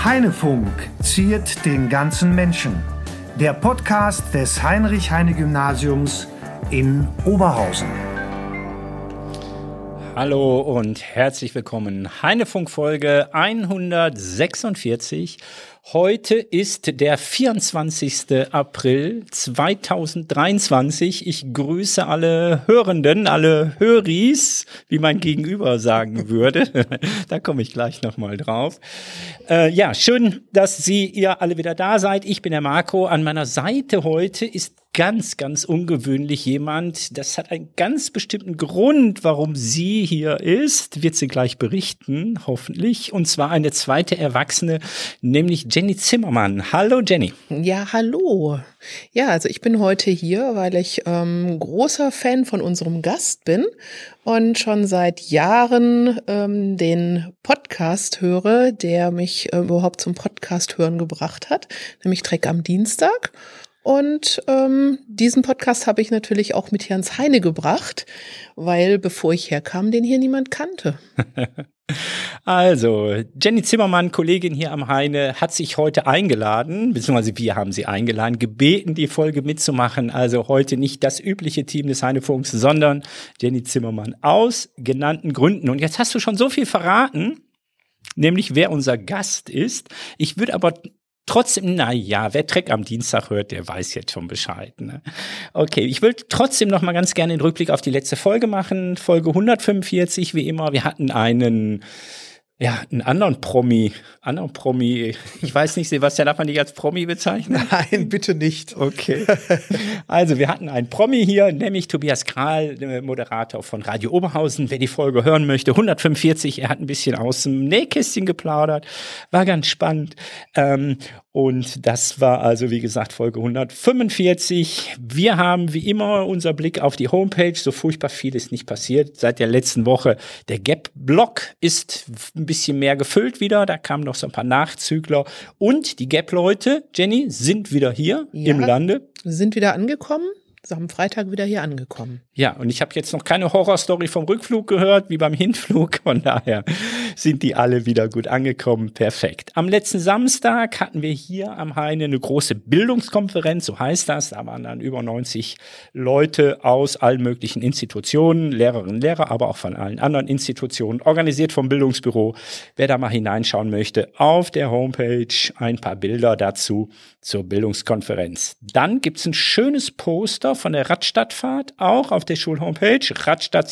Heinefunk ziert den ganzen Menschen. Der Podcast des Heinrich-Heine-Gymnasiums in Oberhausen. Hallo und herzlich willkommen. Heinefunk-Folge 146. Heute ist der 24. April 2023. Ich grüße alle Hörenden, alle Höris, wie mein Gegenüber sagen würde. Da komme ich gleich nochmal drauf. Ja, schön, dass ihr alle wieder da seid. Ich bin der Marco. An meiner Seite heute ist ganz ungewöhnlich jemand. Das hat einen ganz bestimmten Grund, warum sie hier ist. Wird sie gleich berichten, hoffentlich. Und zwar eine zweite Erwachsene, nämlich Jenny Zimmermann. Hallo Jenny. Ja, hallo. Ja, also ich bin heute hier, weil ich großer Fan von unserem Gast bin und schon seit Jahren den Podcast höre, der mich überhaupt zum Podcast hören gebracht hat, nämlich Trek am Dienstag. Und diesen Podcast habe ich natürlich auch mit Jens Heine gebracht, weil bevor ich herkam, den hier niemand kannte. Also, Jenny Zimmermann, Kollegin hier am Heine, hat sich heute eingeladen, beziehungsweise wir haben sie eingeladen, gebeten, die Folge mitzumachen. Also heute nicht das übliche Team des Heinefunks, sondern Jenny Zimmermann aus genannten Gründen. Und jetzt hast du schon so viel verraten, nämlich wer unser Gast ist. Ich würde aber trotzdem, wer Trek am Dienstag hört, der weiß jetzt schon Bescheid. Ne? Okay, ich will trotzdem noch mal ganz gerne den Rückblick auf die letzte Folge machen. Folge 145, wie immer. Wir hatten einen anderen Promi. Ich weiß nicht, Sebastian, darf man dich als Promi bezeichnen? Nein, bitte nicht. Okay. Also, wir hatten einen Promi hier, nämlich Tobias Krahl, der Moderator von Radio Oberhausen. Wer die Folge hören möchte, 145, er hat ein bisschen aus dem Nähkästchen geplaudert. War ganz spannend. Und das war also, wie gesagt, Folge 145. Wir haben wie immer unser Blick auf die Homepage. So furchtbar viel ist nicht passiert seit der letzten Woche. Der Gap-Blog ist ein bisschen mehr gefüllt wieder. Da kamen noch so ein paar Nachzügler. Und die Gap-Leute, Jenny, sind wieder hier im Lande. Sind wieder angekommen. Am Freitag wieder hier angekommen. Ja, und ich habe jetzt noch keine Horrorstory vom Rückflug gehört, wie beim Hinflug. Von daher sind die alle wieder gut angekommen. Perfekt. Am letzten Samstag hatten wir hier am Heine eine große Bildungskonferenz, so heißt das. Da waren dann über 90 Leute aus allen möglichen Institutionen, Lehrerinnen, Lehrer, aber auch von allen anderen Institutionen, organisiert vom Bildungsbüro. Wer da mal hineinschauen möchte, auf der Homepage ein paar Bilder dazu zur Bildungskonferenz. Dann gibt's ein schönes Poster von der Radstadtfahrt, auch auf der Schulhomepage, Radstadt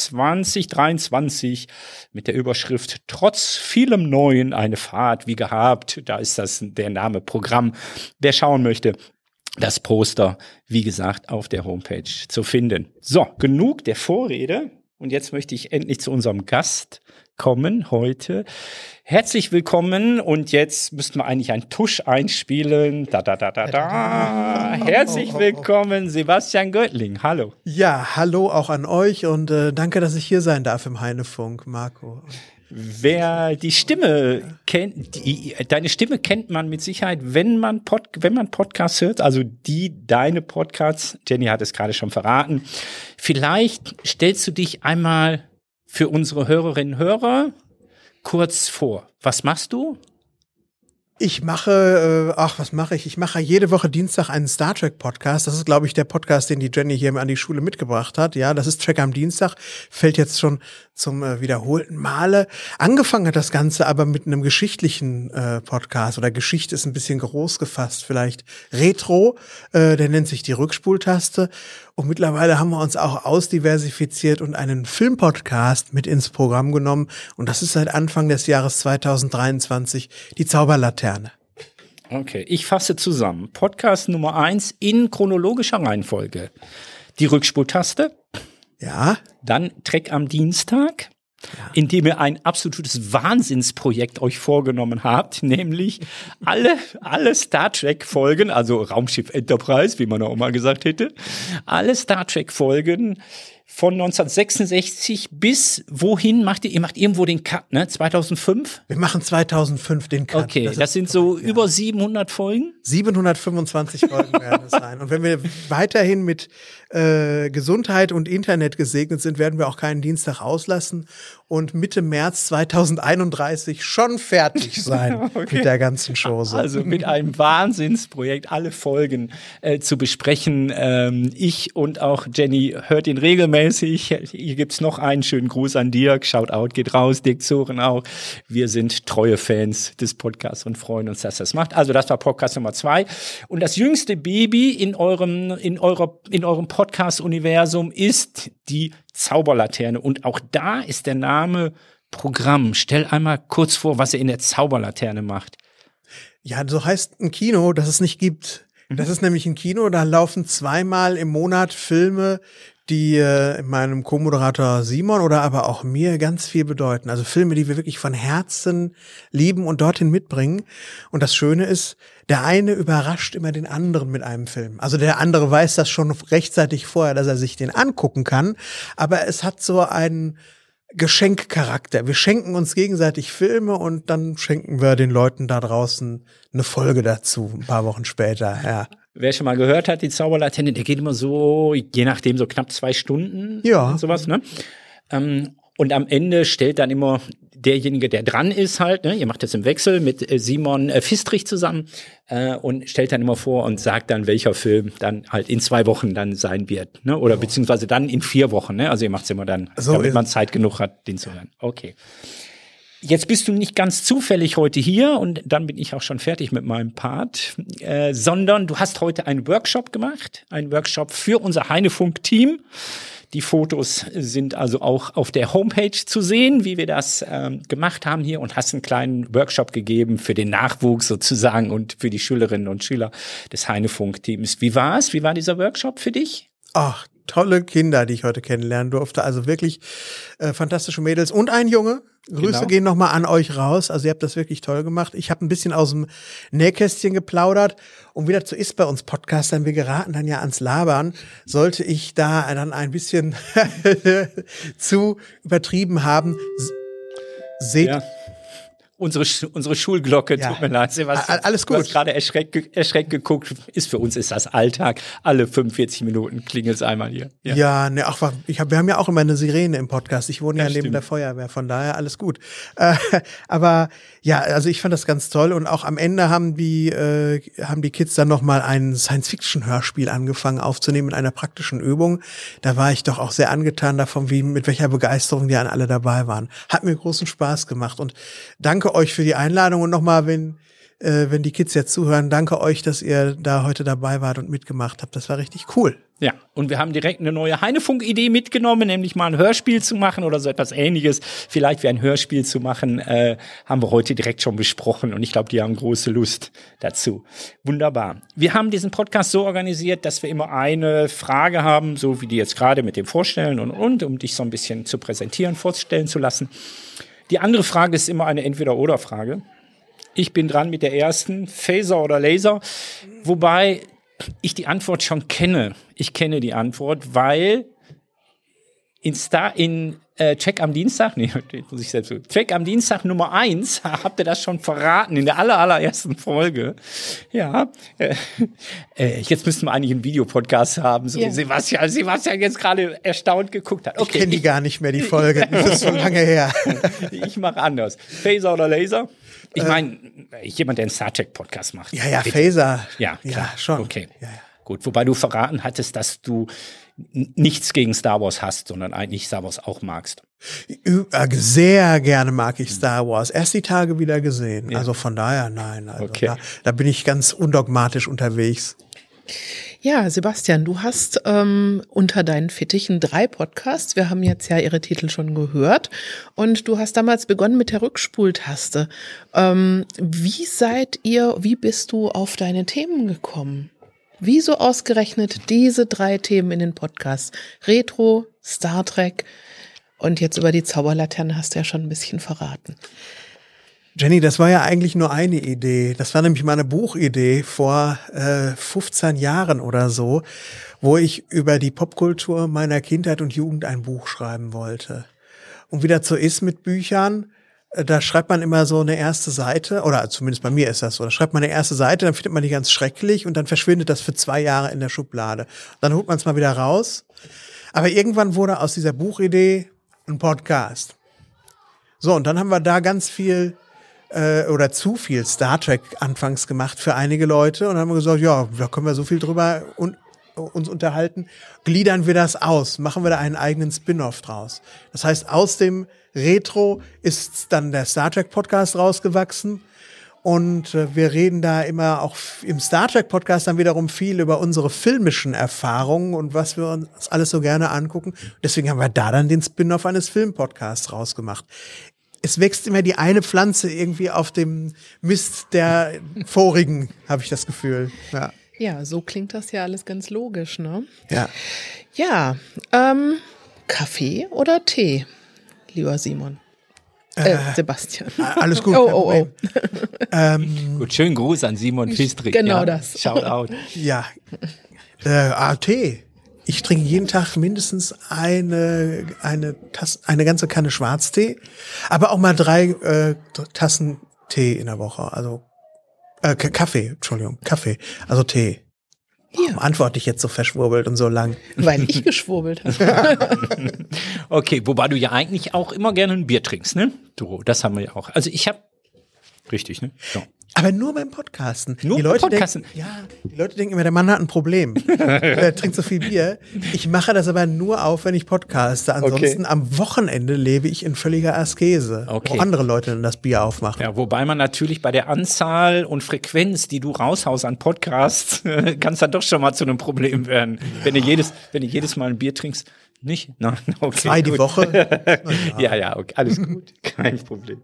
2023, mit der Überschrift Trotz vielem Neuen eine Fahrt wie gehabt. Da ist das der Name Programm. Wer schauen möchte, das Poster, wie gesagt, auf der Homepage zu finden. So, genug der Vorrede. Und jetzt möchte ich endlich zu unserem Gast kommen heute. Herzlich willkommen und jetzt müssten wir eigentlich einen Tusch einspielen. Herzlich willkommen, Sebastian Göttling. Hallo. Ja, hallo auch an euch und danke, dass ich hier sein darf im Heinefunk, Marco. Wer die Stimme kennt, deine Stimme kennt man mit Sicherheit, wenn man Podcasts hört, also deine Podcasts, Jenny hat es gerade schon verraten. Vielleicht stellst du dich einmal für unsere Hörerinnen und Hörer kurz vor. Was machst du? Ich mache, Ich mache jede Woche Dienstag einen Star Trek Podcast. Das ist, glaube ich, der Podcast, den die Jenny hier an die Schule mitgebracht hat. Ja, das ist Trek am Dienstag. Fällt jetzt schon zum wiederholten Male. Angefangen hat das Ganze aber mit einem geschichtlichen Podcast. Oder Geschichte ist ein bisschen groß gefasst, vielleicht Retro. Der nennt sich die Rückspultaste. Und mittlerweile haben wir uns auch ausdiversifiziert und einen Filmpodcast mit ins Programm genommen. Und das ist seit Anfang des Jahres 2023 die Zauberlaterne. Okay, ich fasse zusammen. Podcast Nummer 1 in chronologischer Reihenfolge. Die Rückspultaste. Ja. Dann Trek am Dienstag. Ja. Indem ihr ein absolutes Wahnsinnsprojekt euch vorgenommen habt, nämlich alle Star Trek-Folgen, also Raumschiff Enterprise, wie man auch mal gesagt hätte, alle Star Trek-Folgen von 1966 bis wohin macht ihr? Ihr macht irgendwo den Cut, ne? 2005? Wir machen 2005 den Cut. Okay, das sind so über 700 Folgen? 725 Folgen werden es sein. Und wenn wir weiterhin mit Gesundheit und Internet gesegnet sind, werden wir auch keinen Dienstag auslassen und Mitte März 2031 schon fertig sein mit der ganzen Chose. Also mit einem Wahnsinnsprojekt, alle Folgen zu besprechen. Ich und auch Jenny hört ihn regelmäßig. Hier gibt's noch einen schönen Gruß an Dirk. Shoutout geht raus, Dirk Zoren auch. Wir sind treue Fans des Podcasts und freuen uns, dass das macht. Also das war Podcast Nummer 2. Und das jüngste Baby in eurem Podcast-Universum ist die Zauberlaterne. Und auch da ist der Name Programm. Stell einmal kurz vor, was ihr in der Zauberlaterne macht. Ja, so heißt ein Kino, das es nicht gibt. Das ist nämlich ein Kino, da laufen 2-mal im Monat Filme, die meinem Co-Moderator Simon oder aber auch mir ganz viel bedeuten. Also Filme, die wir wirklich von Herzen lieben und dorthin mitbringen. Und das Schöne ist, der eine überrascht immer den anderen mit einem Film. Also der andere weiß das schon rechtzeitig vorher, dass er sich den angucken kann. Aber es hat so einen Geschenkcharakter. Wir schenken uns gegenseitig Filme und dann schenken wir den Leuten da draußen eine Folge dazu, ein paar Wochen später, ja. Wer schon mal gehört hat, die Zauberlaterne, der geht immer so, je nachdem, so knapp 2 Stunden. Ja. Und sowas, ne? Und am Ende stellt dann immer derjenige, der dran ist halt, ne, ihr macht das im Wechsel mit Simon Fistrich zusammen und stellt dann immer vor und sagt dann, welcher Film dann halt in 2 Wochen dann sein wird, ne? Oder beziehungsweise dann in 4 Wochen, ne? Also ihr macht's immer dann, so damit man Zeit genug hat, den zu hören. Okay. Jetzt bist du nicht ganz zufällig heute hier und dann bin ich auch schon fertig mit meinem Part, sondern du hast heute einen Workshop gemacht, einen Workshop für unser Heinefunk-Team. Die Fotos sind also auch auf der Homepage zu sehen, wie wir das gemacht haben hier und hast einen kleinen Workshop gegeben für den Nachwuchs sozusagen und für die Schülerinnen und Schüler des Heinefunk-Teams. Wie war's? Wie war dieser Workshop für dich? Ach, tolle Kinder, die ich heute kennenlernen durfte. Also wirklich fantastische Mädels und ein Junge. Grüße gehen nochmal an euch raus. Also ihr habt das wirklich toll gemacht. Ich habe ein bisschen aus dem Nähkästchen geplaudert. Und wie das so ist bei uns Podcastern, wir geraten dann ja ans Labern. Sollte ich da dann ein bisschen zu übertrieben haben, seht... Ja. Unsere Schulglocke, tut mir leid, Sebastian. Alles gut. Du hast gerade erschreckt geguckt. Für uns ist das Alltag. Alle 45 Minuten klingelt es einmal hier. Ja, ne, ach, wir haben ja auch immer eine Sirene im Podcast. Ich wohne ja neben der Feuerwehr, von daher alles gut. Aber ja, also ich fand das ganz toll und auch am Ende haben die Kids dann nochmal ein Science-Fiction-Hörspiel angefangen aufzunehmen in einer praktischen Übung. Da war ich doch auch sehr angetan davon, mit welcher Begeisterung die alle dabei waren. Hat mir großen Spaß gemacht und danke euch für die Einladung und nochmal, wenn die Kids jetzt zuhören, danke euch, dass ihr da heute dabei wart und mitgemacht habt. Das war richtig cool. Ja, und wir haben direkt eine neue Heinefunk-Idee mitgenommen, nämlich mal ein Hörspiel zu machen oder so etwas Ähnliches. Vielleicht wie ein Hörspiel zu machen, haben wir heute direkt schon besprochen und ich glaube, die haben große Lust dazu. Wunderbar. Wir haben diesen Podcast so organisiert, dass wir immer eine Frage haben, so wie die jetzt gerade mit dem Vorstellen und um dich so ein bisschen zu präsentieren, vorstellen zu lassen. Die andere Frage ist immer eine Entweder-oder-Frage. Ich bin dran mit der ersten, Phaser oder Laser, wobei ich die Antwort schon kenne. Ich kenne die Antwort, weil in Check am Dienstag, Check am Dienstag Nummer 1, habt ihr das schon verraten, in der allerersten Folge. Ja, jetzt müssten wir eigentlich einen Videopodcast haben, so wie Sebastian jetzt gerade erstaunt geguckt hat. Okay, ich kenne die gar nicht mehr, die Folge, das ist schon lange her. Ich mache anders. Phaser oder Laser? Ich meine, jemand, der einen Star Trek Podcast macht. Ja, Phaser. Ja, klar. Ja, schon. Okay. Ja. Gut, wobei du verraten hattest, dass du nichts gegen Star Wars hast, sondern eigentlich Star Wars auch magst. Sehr gerne mag ich Star Wars. Erst die Tage wieder gesehen. Ja. Also von daher, nein. Also okay. Da bin ich ganz undogmatisch unterwegs. Ja, Sebastian, du hast unter deinen Fittichen 3 Podcasts. Wir haben jetzt ja ihre Titel schon gehört. Und du hast damals begonnen mit der Rückspultaste. Wie bist du auf deine Themen gekommen? Wieso ausgerechnet diese 3 Themen in den Podcasts? Retro, Star Trek und jetzt über die Zauberlaterne hast du ja schon ein bisschen verraten. Jenny, das war ja eigentlich nur eine Idee. Das war nämlich meine Buchidee vor 15 Jahren oder so, wo ich über die Popkultur meiner Kindheit und Jugend ein Buch schreiben wollte. Und wie das so ist mit Büchern, da schreibt man immer so eine erste Seite, oder zumindest bei mir ist das so, da schreibt man eine erste Seite, dann findet man die ganz schrecklich und dann verschwindet das für 2 Jahre in der Schublade. Dann holt man es mal wieder raus. Aber irgendwann wurde aus dieser Buchidee ein Podcast. So, und dann haben wir da ganz viel oder zu viel Star Trek anfangs gemacht für einige Leute und dann haben wir gesagt, ja, da können wir so viel drüber uns unterhalten, gliedern wir das aus, machen wir da einen eigenen Spin-off draus. Das heißt, aus dem Retro ist dann der Star Trek Podcast rausgewachsen und wir reden da immer auch im Star Trek Podcast dann wiederum viel über unsere filmischen Erfahrungen und was wir uns alles so gerne angucken. Deswegen haben wir da dann den Spin-off eines Filmpodcasts rausgemacht. Es wächst immer die eine Pflanze irgendwie auf dem Mist der vorigen, habe ich das Gefühl. Ja. Ja, so klingt das ja alles ganz logisch, ne? Ja. Ja, Kaffee oder Tee, lieber Simon? Sebastian. Alles gut. Oh. Gut, schönen Gruß an Simon Fistrich. Genau ja. das. Shout out. Ja. Tee. Ich trinke jeden Tag mindestens eine ganze Kanne Schwarztee, aber auch mal 3 Tassen Tee in der Woche. Also Kaffee, also Tee. Warum antworte ich jetzt so verschwurbelt und so lang? Weil ich geschwurbelt habe. Okay, wobei du ja eigentlich auch immer gerne ein Bier trinkst, ne? Du, das haben wir ja auch. Also ich habe richtig, ne? Ja. Aber nur beim Podcasten. Nur die beim Leute Podcasten? Die Leute denken immer, der Mann hat ein Problem. Er trinkt so viel Bier. Ich mache das aber nur auf, wenn ich podcaste. Ansonsten am Wochenende lebe ich in völliger Askese, wo andere Leute dann das Bier aufmachen. Ja, wobei man natürlich bei der Anzahl und Frequenz, die du raushaust an Podcasts, kann es dann doch schon mal zu einem Problem werden. Ja. Wenn du jedes Mal ein Bier trinkst. Nicht? Nein, okay. 2 die Woche? Ja, okay, alles gut. Kein Problem.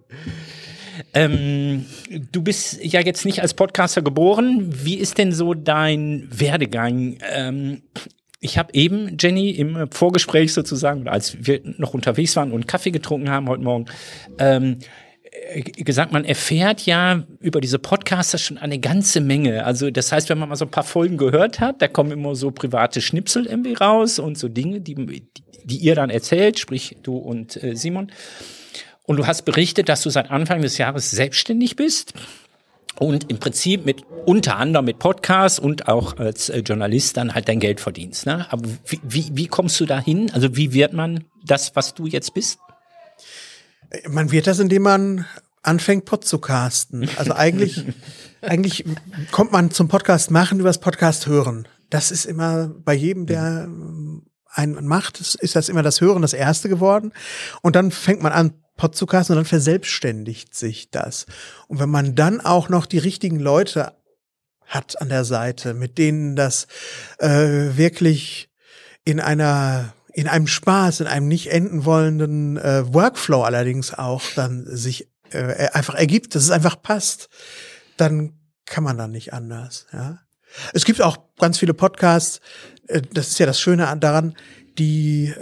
Du bist ja jetzt nicht als Podcaster geboren. Wie ist denn so dein Werdegang? Ich habe eben, Jenny, im Vorgespräch sozusagen, als wir noch unterwegs waren und Kaffee getrunken haben heute Morgen, gesagt, man erfährt ja über diese Podcaster schon eine ganze Menge. Also das heißt, wenn man mal so ein paar Folgen gehört hat, da kommen immer so private Schnipsel irgendwie raus und so Dinge, die ihr dann erzählt, sprich du und Simon. Und du hast berichtet, dass du seit Anfang des Jahres selbstständig bist und im Prinzip unter anderem mit Podcasts und auch als Journalist dann halt dein Geld verdienst. Ne? Aber wie kommst du da hin? Also wie wird man das, was du jetzt bist? Man wird das, indem man anfängt, Pod zu casten. Also eigentlich kommt man zum Podcast machen über das Podcast hören. Das ist immer bei jedem, der einen macht, ist das immer das Hören das Erste geworden. Und dann fängt man an, Podcast und dann verselbstständigt sich das. Und wenn man dann auch noch die richtigen Leute hat an der Seite, mit denen das wirklich in einem Spaß, in einem nicht enden wollenden Workflow allerdings auch dann sich einfach ergibt, dass es einfach passt, dann kann man dann nicht anders. Ja. Es gibt auch ganz viele Podcasts, das ist ja das Schöne daran, die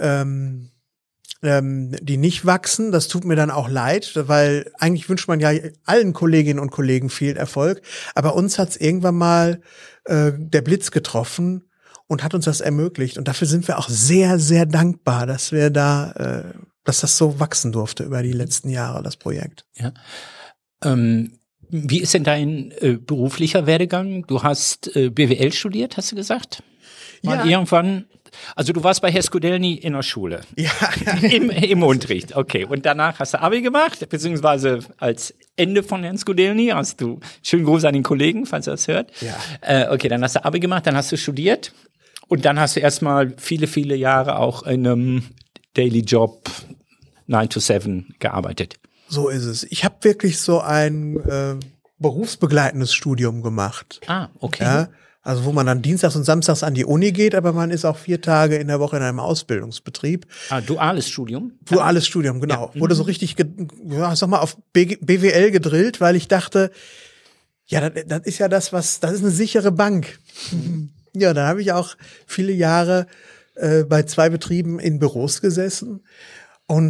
nicht wachsen. Das tut mir dann auch leid, weil eigentlich wünscht man ja allen Kolleginnen und Kollegen viel Erfolg. Aber uns hat's irgendwann mal der Blitz getroffen und hat uns das ermöglicht. Und dafür sind wir auch sehr, sehr dankbar, dass wir dass das so wachsen durfte über die letzten Jahre, das Projekt. Ja. Wie ist denn dein beruflicher Werdegang? Du hast BWL studiert, hast du gesagt? Mal irgendwann. Also du warst bei Herr Skudelny in der Schule. Ja. Im Unterricht, okay. Und danach hast du Abi gemacht, beziehungsweise als Ende von Herrn Skudelny hast du, schönen Gruß an den Kollegen, falls er das hört. Ja. Okay, dann hast du Abi gemacht, dann hast du studiert und dann hast du erstmal viele, viele Jahre auch in einem Daily Job 9 to 7 gearbeitet. So ist es. Ich habe wirklich so ein berufsbegleitendes Studium gemacht. Ah, okay. Ja, also wo man dann dienstags und samstags an die Uni geht, aber man ist auch 4 Tage in der Woche in einem Ausbildungsbetrieb. Ah, duales Studium? Duales Studium, genau. Ja. Wurde so richtig, auf BWL gedrillt, weil ich dachte, ja, das ist ja das ist eine sichere Bank. Ja, dann habe ich auch viele Jahre bei 2 Betrieben in Büros gesessen und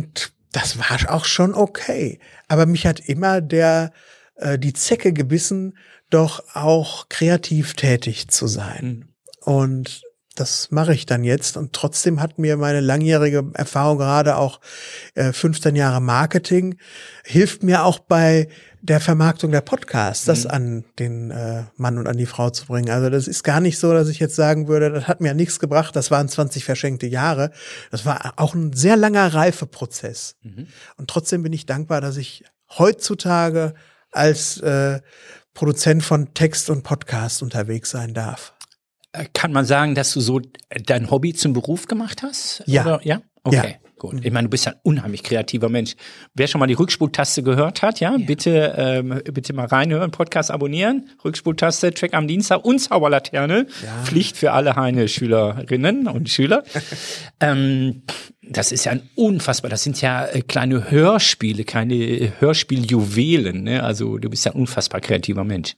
Das war auch schon okay. Aber mich hat immer die Zecke gebissen, doch auch kreativ tätig zu sein. Und das mache ich dann jetzt. Und trotzdem hat mir meine langjährige Erfahrung, gerade auch 15 Jahre Marketing, hilft mir auch bei der Vermarktung der Podcasts, das an den Mann und an die Frau zu bringen. Also das ist gar nicht so, dass ich jetzt sagen würde, das hat mir nichts gebracht, das waren 20 verschenkte Jahre. Das war auch ein sehr langer Reifeprozess. Und trotzdem bin ich dankbar, dass ich heutzutage als Produzent von Text und Podcast unterwegs sein darf. Kann man sagen, dass du so dein Hobby zum Beruf gemacht hast? Ja. Oder? Ja? Okay, Ja. gut. Ich meine, du bist ja ein unheimlich kreativer Mensch. Wer schon mal die Rückspultaste gehört hat, ja. Bitte mal reinhören, Podcast abonnieren, Rückspultaste, Track am Dienstag und Zauberlaterne. Ja. Pflicht für alle Heine-Schülerinnen und Schüler. Das ist ja ein unfassbar, das sind ja kleine Hörspiele, keine Hörspieljuwelen, ne? Also du bist ja ein unfassbar kreativer Mensch.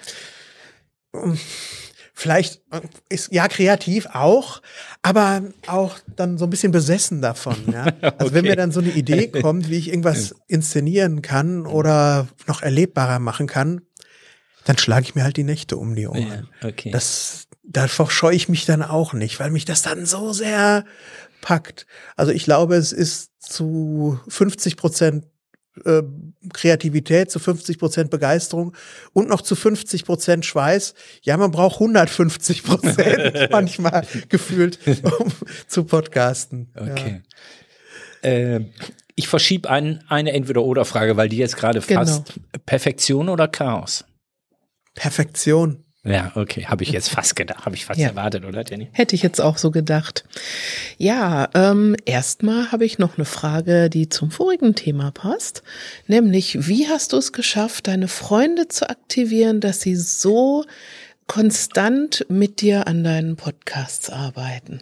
Vielleicht ist ja kreativ auch, aber auch dann so ein bisschen besessen davon. Ja? Also wenn mir dann so eine Idee kommt, wie ich irgendwas inszenieren kann oder noch erlebbarer machen kann, dann schlage ich mir halt die Nächte um die Ohren. Ja, okay. Davor scheue ich mich dann auch nicht, weil mich das dann so sehr packt. Also ich glaube, es ist zu 50% Kreativität, zu 50% Begeisterung und noch zu 50% Schweiß. Ja, man braucht 150% manchmal gefühlt, um zu podcasten. Okay. Ja. Ich verschiebe eine Entweder-oder-Frage, weil die jetzt gerade fast Perfektion oder Chaos? Perfektion. Ja, okay, habe ich jetzt fast gedacht, habe ich fast erwartet, oder Jenny? Hätte ich jetzt auch so gedacht. Ja, erstmal habe ich noch eine Frage, die zum vorigen Thema passt, nämlich wie hast du es geschafft, deine Freunde zu aktivieren, dass sie so konstant mit dir an deinen Podcasts arbeiten?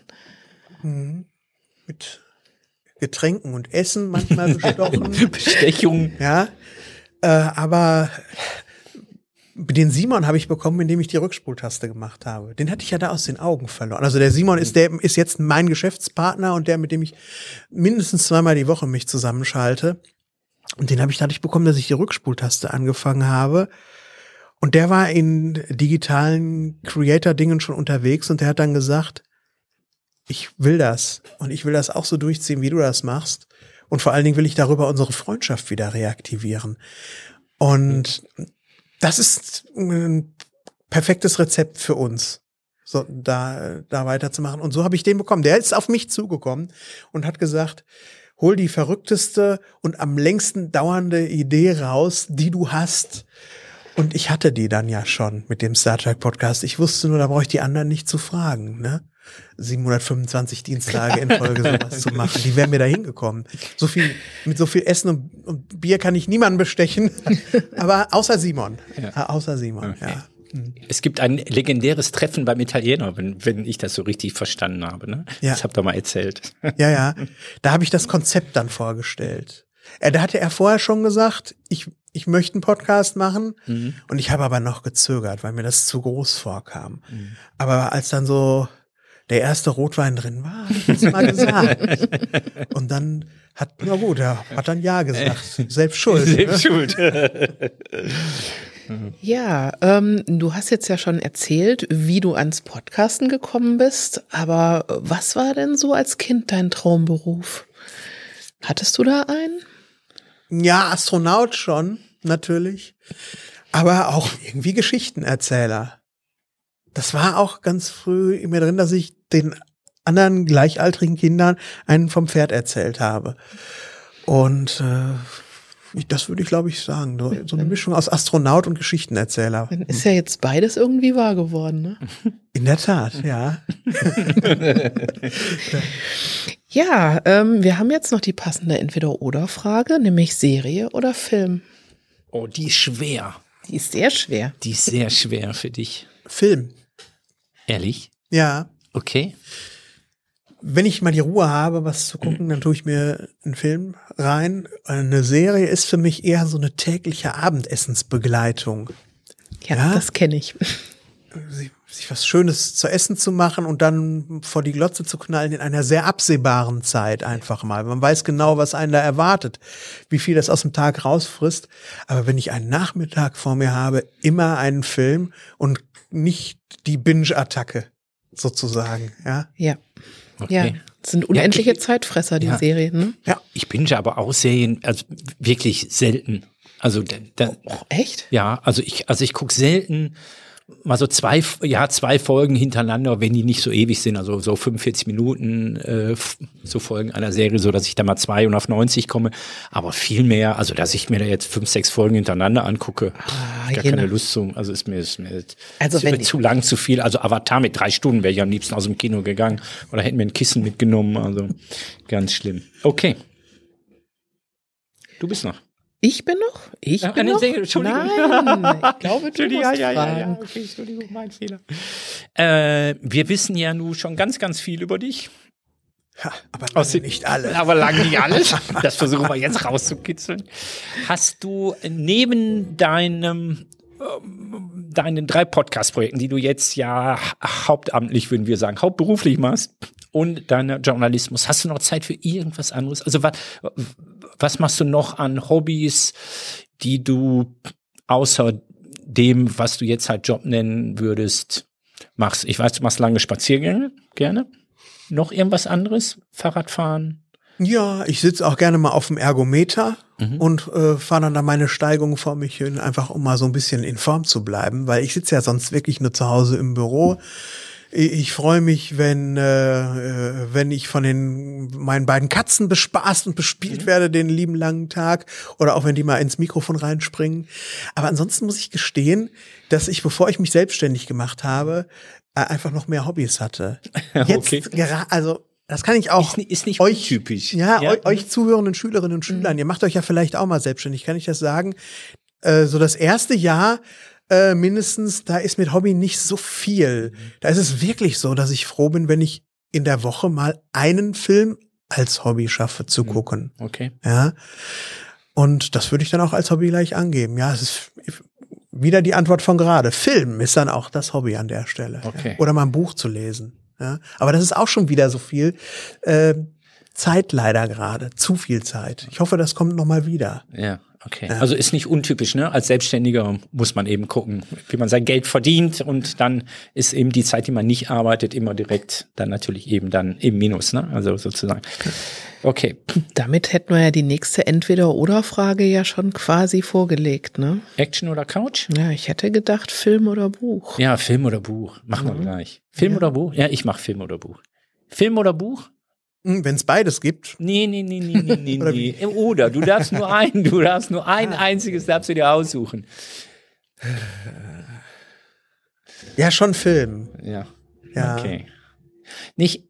Mit Getränken und Essen manchmal bestochen. Bestechung. Ja, aber den Simon habe ich bekommen, indem ich die Rückspultaste gemacht habe. Den hatte ich ja da aus den Augen verloren. Also der Simon ist jetzt mein Geschäftspartner und der, mit dem ich mindestens zweimal die Woche mich zusammenschalte. Und den habe ich dadurch bekommen, dass ich die Rückspultaste angefangen habe. Und der war in digitalen Creator-Dingen schon unterwegs und der hat dann gesagt, ich will das. Und ich will das auch so durchziehen, wie du das machst. Und vor allen Dingen will ich darüber unsere Freundschaft wieder reaktivieren. Und das ist ein perfektes Rezept für uns, so da weiterzumachen. Und so habe ich den bekommen. Der ist auf mich zugekommen und hat gesagt, hol die verrückteste und am längsten dauernde Idee raus, die du hast. Und ich hatte die dann ja schon mit dem Star Trek Podcast. Ich wusste nur, da brauche ich die anderen nicht zu fragen, ne? 725 Dienstage in Folge sowas zu machen. Die wären mir da hingekommen. Mit so viel Essen und Bier kann ich niemanden bestechen. Aber außer Simon. Ja. Außer Simon, okay. Ja. Es gibt ein legendäres Treffen beim Italiener, wenn ich das so richtig verstanden habe, ne? Ja. Das habt ihr mal erzählt. Ja. Da habe ich das Konzept dann vorgestellt. Da hatte er vorher schon gesagt, ich möchte einen Podcast machen. Und ich habe aber noch gezögert, weil mir das zu groß vorkam. Aber als dann so der erste Rotwein drin war, hab ich das mal gesagt. Und dann hat dann ja gesagt. Selbst schuld. Selbst schuld. Ja, du hast jetzt ja schon erzählt, wie du ans Podcasten gekommen bist, aber was war denn so als Kind dein Traumberuf? Hattest du da einen? Ja, Astronaut schon, natürlich. Aber auch irgendwie Geschichtenerzähler. Das war auch ganz früh in mir drin, dass ich den anderen gleichaltrigen Kindern einen vom Pferd erzählt habe. Und das würde ich, glaube ich, sagen. So eine Mischung aus Astronaut und Geschichtenerzähler. Dann ist ja jetzt beides irgendwie wahr geworden, ne? In der Tat, ja. Ja, wir haben jetzt noch die passende Entweder-oder-Frage, nämlich Serie oder Film. Oh, die ist schwer. Die ist sehr schwer. Die ist sehr schwer für dich. Film. Ehrlich? Ja. Okay. Wenn ich mal die Ruhe habe, was zu gucken, dann tue ich mir einen Film rein. Eine Serie ist für mich eher so eine tägliche Abendessensbegleitung. Ja, das kenne ich. sich was Schönes zu essen zu machen und dann vor die Glotze zu knallen in einer sehr absehbaren Zeit einfach mal. Man weiß genau, was einen da erwartet, wie viel das aus dem Tag rausfrisst. Aber wenn ich einen Nachmittag vor mir habe, immer einen Film und nicht die Binge-Attacke sozusagen, ja. Ja. Okay. Ja, das sind unendliche Ja, Zeitfresser, die Serien, ne? Ja. Ich binge aber auch Serien, also wirklich selten. Also Echt? ja, also ich gucke selten mal so zwei Folgen hintereinander, wenn die nicht so ewig sind, also so 45 Minuten so Folgen einer Serie, so dass ich da mal 2 und auf 90 komme, aber viel mehr, also dass ich mir da jetzt 5, 6 Folgen hintereinander angucke, gar keine Lust zu, also ist mir zu lang, zu viel, also Avatar mit 3 Stunden wäre ich am liebsten aus dem Kino gegangen oder hätten mir ein Kissen mitgenommen, also ganz schlimm. Okay. Du bist noch. Ich bin noch? Ich bin noch? Entschuldigung. Nein, ich glaube, du musst ja, fragen. okay, Entschuldigung, mein Fehler. Wir wissen ja nun schon ganz, ganz viel über dich. Ja, aber lange nicht alle. Aber lange nicht alles. Das versuchen wir jetzt rauszukitzeln. Hast du neben deinen 3 Podcast-Projekten, die du jetzt ja hauptamtlich, würden wir sagen, hauptberuflich machst, und deiner Journalismus, hast du noch Zeit für irgendwas anderes? Also was machst du noch an Hobbys, die du außer dem, was du jetzt halt Job nennen würdest, machst? Ich weiß, du machst lange Spaziergänge, gerne. Noch irgendwas anderes? Fahrradfahren? Ja, ich sitze auch gerne mal auf dem Ergometer und fahre dann da meine Steigung vor mich hin, einfach um mal so ein bisschen in Form zu bleiben, weil ich sitze ja sonst wirklich nur zu Hause im Büro. Ich freue mich, wenn ich von meinen beiden Katzen bespaßt und bespielt werde den lieben langen Tag, oder auch wenn die mal ins Mikrofon reinspringen. Aber ansonsten muss ich gestehen, dass ich, bevor ich mich selbstständig gemacht habe, einfach noch mehr Hobbys hatte. Okay. Jetzt, also das kann ich auch ist nicht euch typisch. Ja, euch zuhörenden Schülerinnen und Schülern, ihr macht euch ja vielleicht auch mal selbstständig, kann ich das sagen? So das erste Jahr mindestens, da ist mit Hobby nicht so viel. Da ist es wirklich so, dass ich froh bin, wenn ich in der Woche mal einen Film als Hobby schaffe zu gucken. Okay. Ja. Und das würde ich dann auch als Hobby gleich angeben. Ja, es ist wieder die Antwort von gerade. Film ist dann auch das Hobby an der Stelle. Okay. Ja. Oder mal ein Buch zu lesen. Ja. Aber das ist auch schon wieder so viel Zeit leider gerade. Zu viel Zeit. Ich hoffe, das kommt noch mal wieder. Ja. Okay, also ist nicht untypisch, ne? Als Selbstständiger muss man eben gucken, wie man sein Geld verdient, und dann ist eben die Zeit, die man nicht arbeitet, immer direkt dann natürlich eben dann im Minus, ne? Also sozusagen. Okay. Damit hätten wir ja die nächste Entweder-oder-Frage ja schon quasi vorgelegt, ne? Action oder Couch? Ja, ich hätte gedacht Film oder Buch. Ja, Film oder Buch. Machen wir gleich. Film oder Buch? Ja, ich mache Film oder Buch. Film oder Buch? Wenn es beides gibt. Nee. Oder, du darfst nur ein einziges darfst du dir aussuchen. Ja, schon Film. Ja. Ja. Okay. Nicht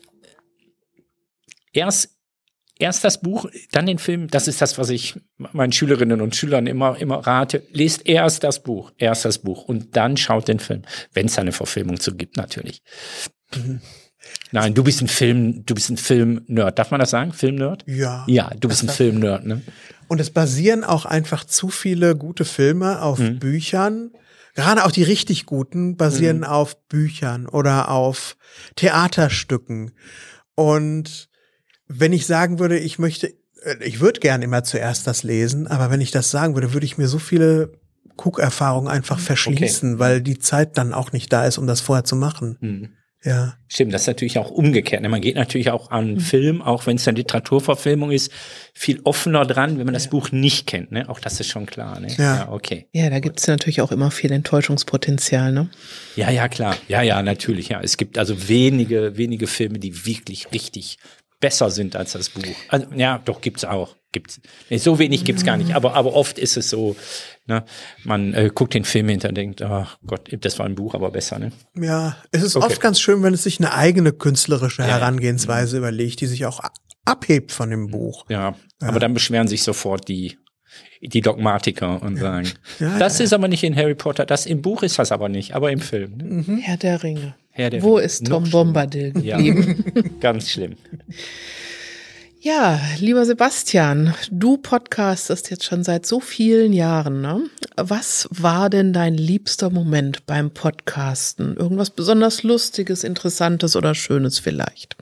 erst das Buch, dann den Film. Das ist das, was ich meinen Schülerinnen und Schülern immer rate. Lest erst das Buch und dann schaut den Film. Wenn es eine Verfilmung zu gibt, natürlich. Nein, du bist ein Film-Nerd. Darf man das sagen? Film-Nerd? Ja. Ja, du bist ein Film-Nerd, ne? Und es basieren auch einfach zu viele gute Filme auf Büchern. Gerade auch die richtig guten basieren auf Büchern oder auf Theaterstücken. Und wenn ich sagen würde, ich würde gerne immer zuerst das lesen, aber wenn ich das sagen würde, würde ich mir so viele Guckerfahrungen einfach verschließen, weil die Zeit dann auch nicht da ist, um das vorher zu machen. Ja. Stimmt, das ist natürlich auch umgekehrt. Man geht natürlich auch an Film, auch wenn es eine Literaturverfilmung ist, viel offener dran, wenn man das Buch nicht kennt. Ne? Auch das ist schon klar. Ne? Ja. Okay. Ja, da gibt es natürlich auch immer viel Enttäuschungspotenzial, ne? Ja, klar. Ja, natürlich. Ja, es gibt also wenige Filme, die wirklich richtig besser sind als das Buch. Also, ja, doch, gibt's auch. Nee, so wenig gibt's gar nicht, aber oft ist es so, ne, man guckt den Film hinter und denkt, oh Gott, das war ein Buch, aber besser, ne? Ja, es ist oft ganz schön, wenn es sich eine eigene künstlerische Herangehensweise überlegt, die sich auch abhebt von dem Buch. Ja, aber dann beschweren sich sofort die Dogmatiker und sagen, das ist aber nicht in Harry Potter, das im Buch ist das aber nicht, aber im Film. Ne? Herr der Ringe. Wo ist Tom Bombadil geblieben? Ja, ganz schlimm. Ja, lieber Sebastian, du podcastest jetzt schon seit so vielen Jahren, ne? Was war denn dein liebster Moment beim Podcasten? Irgendwas besonders Lustiges, Interessantes oder Schönes vielleicht?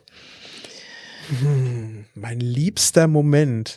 Mein liebster Moment.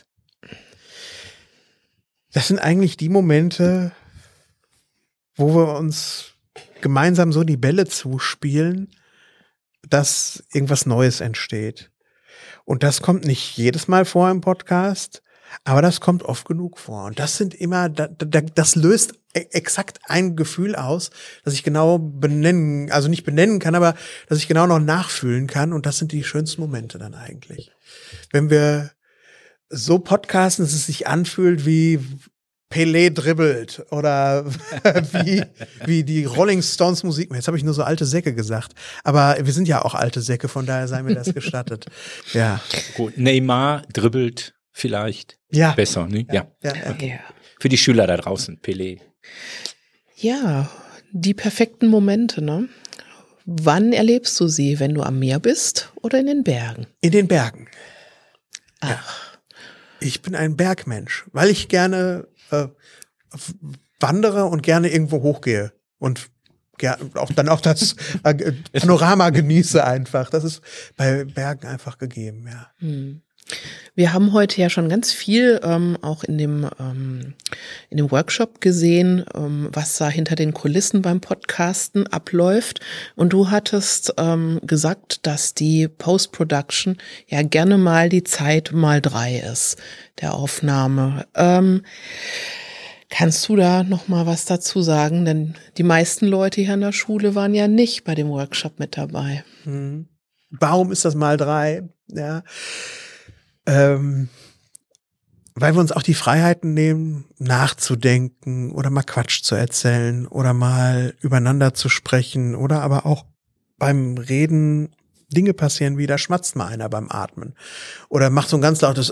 Das sind eigentlich die Momente, wo wir uns gemeinsam so die Bälle zuspielen, dass irgendwas Neues entsteht. Und das kommt nicht jedes Mal vor im Podcast, aber das kommt oft genug vor. Und das sind immer, das löst exakt ein Gefühl aus, das ich genau nicht benennen kann, aber dass ich genau noch nachfühlen kann. Und das sind die schönsten Momente dann eigentlich. Wenn wir so podcasten, dass es sich anfühlt wie Pelé dribbelt oder wie die Rolling Stones Musik. Jetzt habe ich nur so alte Säcke gesagt. Aber wir sind ja auch alte Säcke, von daher sei mir das gestattet. Ja. Gut, Neymar dribbelt vielleicht besser, ne? Ja. Für die Schüler da draußen, Pelé. Ja, die perfekten Momente, ne? Wann erlebst du sie, wenn du am Meer bist oder in den Bergen? In den Bergen. Ach. Ja. Ich bin ein Bergmensch, weil ich gerne wandere und gerne irgendwo hochgehe und auch das Panorama genieße einfach. Das ist bei Bergen einfach gegeben, ja. Wir haben heute ja schon ganz viel auch in dem Workshop gesehen, was da hinter den Kulissen beim Podcasten abläuft. Und du hattest gesagt, dass die Post-Production ja gerne mal die Zeit mal 3 ist, der Aufnahme. Kannst du da noch mal was dazu sagen? Denn die meisten Leute hier an der Schule waren ja nicht bei dem Workshop mit dabei. Warum ist das mal 3? Ja. Weil wir uns auch die Freiheiten nehmen, nachzudenken oder mal Quatsch zu erzählen oder mal übereinander zu sprechen oder aber auch beim Reden Dinge passieren wie, da schmatzt mal einer beim Atmen oder macht so ein ganz lautes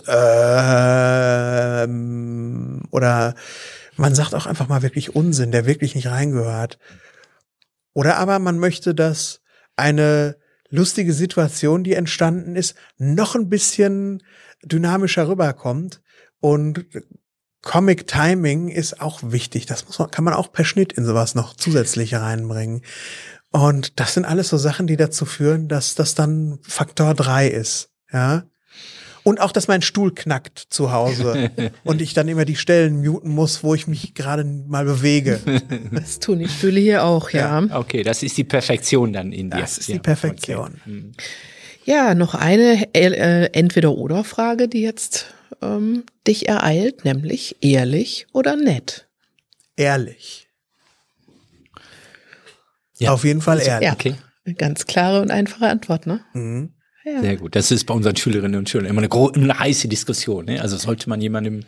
oder man sagt auch einfach mal wirklich Unsinn, der wirklich nicht reingehört. Oder aber man möchte, dass eine lustige Situation, die entstanden ist, noch ein bisschen dynamischer rüberkommt. Und Comic Timing ist auch wichtig. Das kann man auch per Schnitt in sowas noch zusätzlich reinbringen. Und das sind alles so Sachen, die dazu führen, dass das dann Faktor 3 ist. Ja. Und auch, dass mein Stuhl knackt zu Hause und ich dann immer die Stellen muten muss, wo ich mich gerade mal bewege. Das tun die Stühle hier auch, ja. Okay, das ist die Perfektion dann in dir. Das ist die Perfektion. Okay. Ja, noch eine Entweder-oder-Frage, die jetzt dich ereilt, nämlich ehrlich oder nett? Ehrlich. Ja. Auf jeden Fall ehrlich. Ja, Okay. eine ganz klare und einfache Antwort, ne? Mhm. Ja. Sehr gut. Das ist bei unseren Schülerinnen und Schülern immer eine heiße Diskussion. Ne? Also sollte man jemandem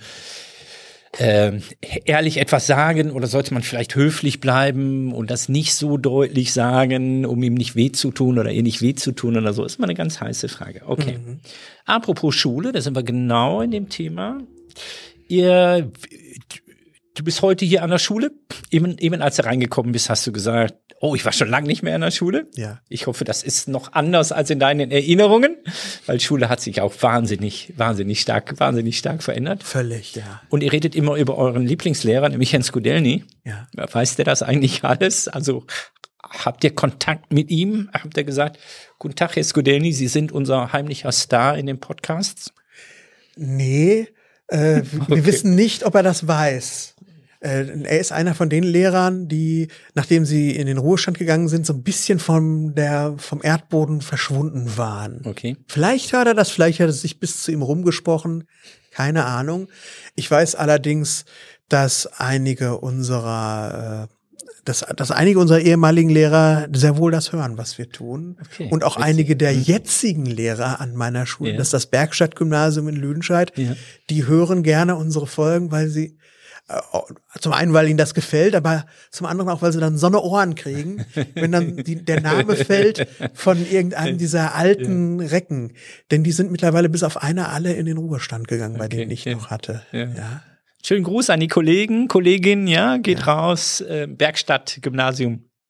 ehrlich etwas sagen oder sollte man vielleicht höflich bleiben und das nicht so deutlich sagen, um ihm nicht weh zu tun oder ihr nicht weh zu tun oder so, ist immer eine ganz heiße Frage. Okay. Apropos Schule, da sind wir genau in dem Thema. Du bist heute hier an der Schule. Eben als du reingekommen bist, hast du gesagt, oh, ich war schon lange nicht mehr in der Schule. Ja. Ich hoffe, das ist noch anders als in deinen Erinnerungen, weil Schule hat sich auch wahnsinnig stark verändert. Völlig, ja. Und ihr redet immer über euren Lieblingslehrer, nämlich Herrn Skudelny. Ja. Weiß der das eigentlich alles? Also habt ihr Kontakt mit ihm? Habt ihr gesagt, guten Tag, Herr Skudelny, Sie sind unser heimlicher Star in den Podcasts? Nee, wir wissen nicht, ob er das weiß. Er ist einer von den Lehrern, die, nachdem sie in den Ruhestand gegangen sind, so ein bisschen vom Erdboden verschwunden waren. Okay. Vielleicht hört er das, vielleicht hat es sich bis zu ihm rumgesprochen. Keine Ahnung. Ich weiß allerdings, dass einige unserer ehemaligen Lehrer sehr wohl das hören, was wir tun. Okay, und auch einige der jetzigen Lehrer an meiner Schule, das ist das Bergstadt-Gymnasium in Lüdenscheid, die hören gerne unsere Folgen, weil sie zum einen, weil ihnen das gefällt, aber zum anderen auch, weil sie dann so eine Ohren kriegen, wenn dann der Name fällt von irgendeinem dieser alten Recken. Denn die sind mittlerweile bis auf eine alle in den Ruhestand gegangen, bei denen ich noch hatte. Ja. Schönen Gruß an die Kolleginnen, ja, geht raus, Bergstadt Gymnasium.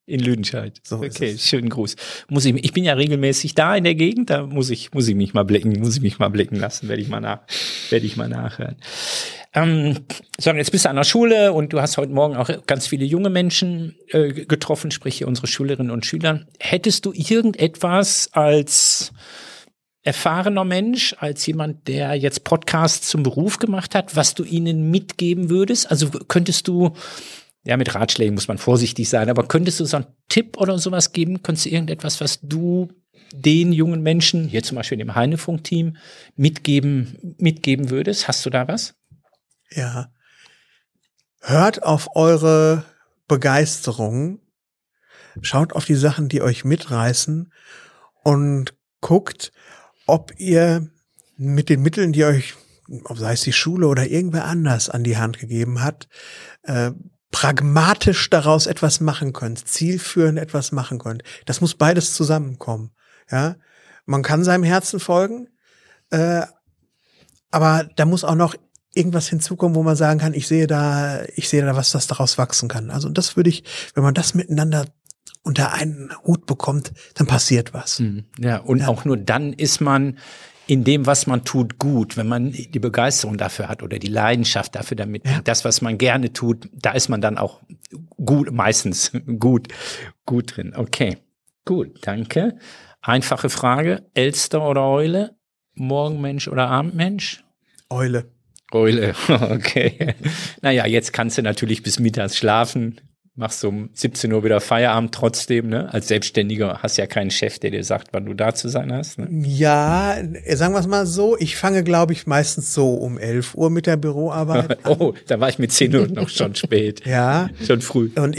In Lüdenscheid. So ist okay, es. schönen Gruß. Ich bin ja regelmäßig da in der Gegend, da muss ich mich mal blicken lassen, werde ich mal nachhören. Jetzt bist du an der Schule und du hast heute Morgen auch ganz viele junge Menschen getroffen, sprich hier unsere Schülerinnen und Schüler. Hättest du irgendetwas als erfahrener Mensch, als jemand, der jetzt Podcasts zum Beruf gemacht hat, was du ihnen mitgeben würdest? Also könntest du, ja, mit Ratschlägen muss man vorsichtig sein, aber könntest du so einen Tipp oder sowas geben? Könntest du irgendetwas, was du den jungen Menschen, hier zum Beispiel dem Heinefunk-Team, mitgeben würdest? Hast du da was? Ja. Hört auf eure Begeisterung, schaut auf die Sachen, die euch mitreißen und guckt, ob ihr mit den Mitteln, die euch, sei es die Schule oder irgendwer anders an die Hand gegeben hat, pragmatisch daraus etwas machen könnt, zielführend etwas machen könnt. Das muss beides zusammenkommen. Ja, man kann seinem Herzen folgen, aber da muss auch noch irgendwas hinzukommen, wo man sagen kann, ich sehe da, was das daraus wachsen kann. Also das würde ich, wenn man das miteinander unter einen Hut bekommt, dann passiert was. Ja, und auch nur dann ist man in dem, was man tut, gut, wenn man die Begeisterung dafür hat oder die Leidenschaft dafür damit, das, was man gerne tut, da ist man dann auch gut, meistens gut drin. Okay, gut, danke. Einfache Frage, Elster oder Eule? Morgenmensch oder Abendmensch? Eule, okay. Naja, jetzt kannst du natürlich bis mittags schlafen, machst um 17 Uhr wieder Feierabend trotzdem, ne? Als Selbstständiger hast ja keinen Chef, der dir sagt, wann du da zu sein hast, ne? Ja, sagen wir es mal so, ich fange, glaube ich, meistens so um 11 Uhr mit der Büroarbeit an. Oh, da war ich mit 10 Uhr noch schon spät. Ja. Schon früh. Und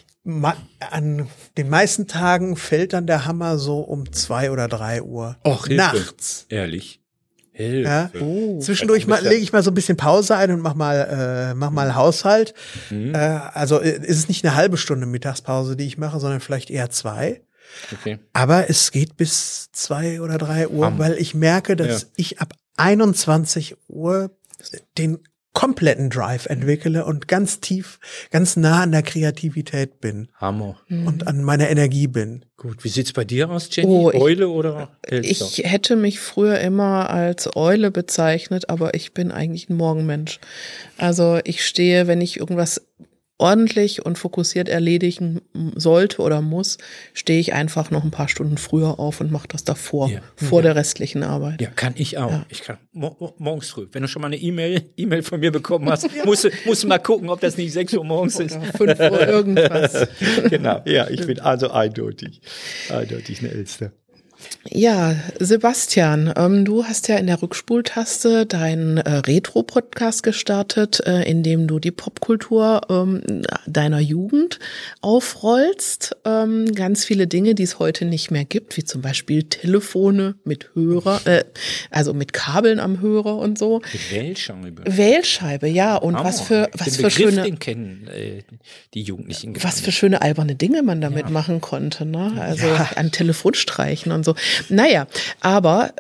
an den meisten Tagen fällt dann der Hammer so um 2 oder 3 Uhr. Och, nachts. Ehrlich. Ja. Zwischendurch lege ich mal so ein bisschen Pause ein und mach mal Haushalt. Also ist es nicht eine halbe Stunde Mittagspause, die ich mache, sondern vielleicht eher 2. Okay. Aber es geht bis 2 oder 3 Uhr, weil ich merke, dass ich ab 21 Uhr den kompletten Drive entwickle und ganz tief, ganz nah an der Kreativität bin. Hammer. Und an meiner Energie bin. Gut, wie sieht's bei dir aus, Jenny? Eule oder Elster? Ich hätte mich früher immer als Eule bezeichnet, aber ich bin eigentlich ein Morgenmensch. Also ich stehe, wenn ich irgendwas ordentlich und fokussiert erledigen sollte oder muss, stehe ich einfach noch ein paar Stunden früher auf und mache das davor, vor der restlichen Arbeit. Ja, kann ich auch. Ja. Ich kann morgens früh. Wenn du schon mal eine E-Mail von mir bekommen hast, musst du mal gucken, ob das nicht 6 Uhr morgens ist. Oder 5 Uhr irgendwas. Genau, ja, ich bin also eindeutig eine Elster. Ja, Sebastian, du hast ja in der Rückspultaste deinen Retro-Podcast gestartet, in dem du die Popkultur deiner Jugend aufrollst. Ganz viele Dinge, die es heute nicht mehr gibt, wie zum Beispiel Telefone mit Hörer, also mit Kabeln am Hörer und so. Mit Wählscheibe. Wählscheibe, ja. Und was für schöne, den kennen die Jugendlichen. Was für schöne alberne Dinge man damit machen konnte, ne? Also an Telefonstreichen und so. Naja, aber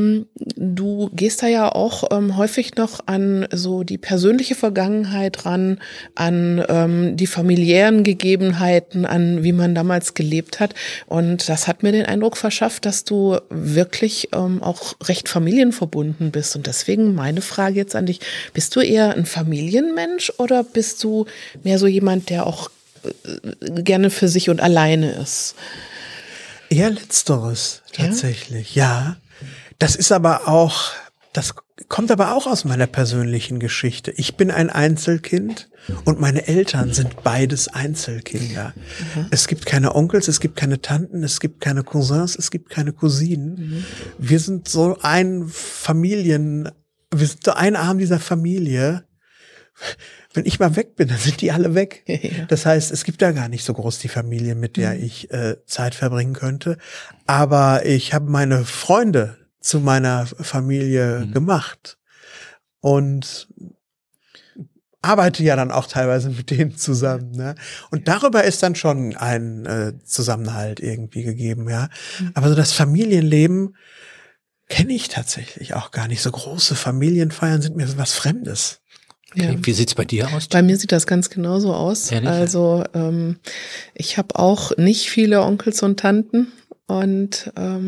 du gehst da ja auch häufig noch an so die persönliche Vergangenheit ran, an die familiären Gegebenheiten, an wie man damals gelebt hat. Und das hat mir den Eindruck verschafft, dass du wirklich auch recht familienverbunden bist. Und deswegen meine Frage jetzt an dich, bist du eher ein Familienmensch oder bist du mehr so jemand, der auch gerne für sich und alleine ist? Eher Letzteres, tatsächlich, ja. Das kommt aber auch aus meiner persönlichen Geschichte. Ich bin ein Einzelkind und meine Eltern sind beides Einzelkinder. Es gibt keine Onkels, es gibt keine Tanten, es gibt keine Cousins, es gibt keine Cousinen. Wir sind so ein Arm dieser Familie. Wenn ich mal weg bin, dann sind die alle weg. Ja. Das heißt, es gibt da gar nicht so groß die Familie, mit der ich Zeit verbringen könnte. Aber ich habe meine Freunde zu meiner Familie gemacht und arbeite ja dann auch teilweise mit denen zusammen. Ne? Und darüber ist dann schon ein Zusammenhalt irgendwie gegeben. Ja, aber so das Familienleben kenne ich tatsächlich auch gar nicht. So große Familienfeiern sind mir was Fremdes. Okay. Ja. Wie sieht's bei dir aus? Bei mir sieht das ganz genauso aus. Ehrlich? Also ich habe auch nicht viele Onkels und Tanten und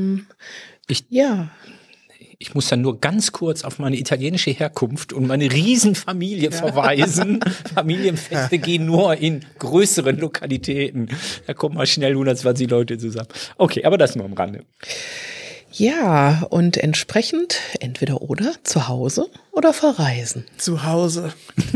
Ich muss dann nur ganz kurz auf meine italienische Herkunft und meine Riesenfamilie verweisen. Familienfeste gehen nur in größeren Lokalitäten. Da kommen mal schnell 120 Leute zusammen. Okay, aber das nur am Rande. Ja, und entsprechend entweder oder zu Hause oder verreisen. Zu Hause.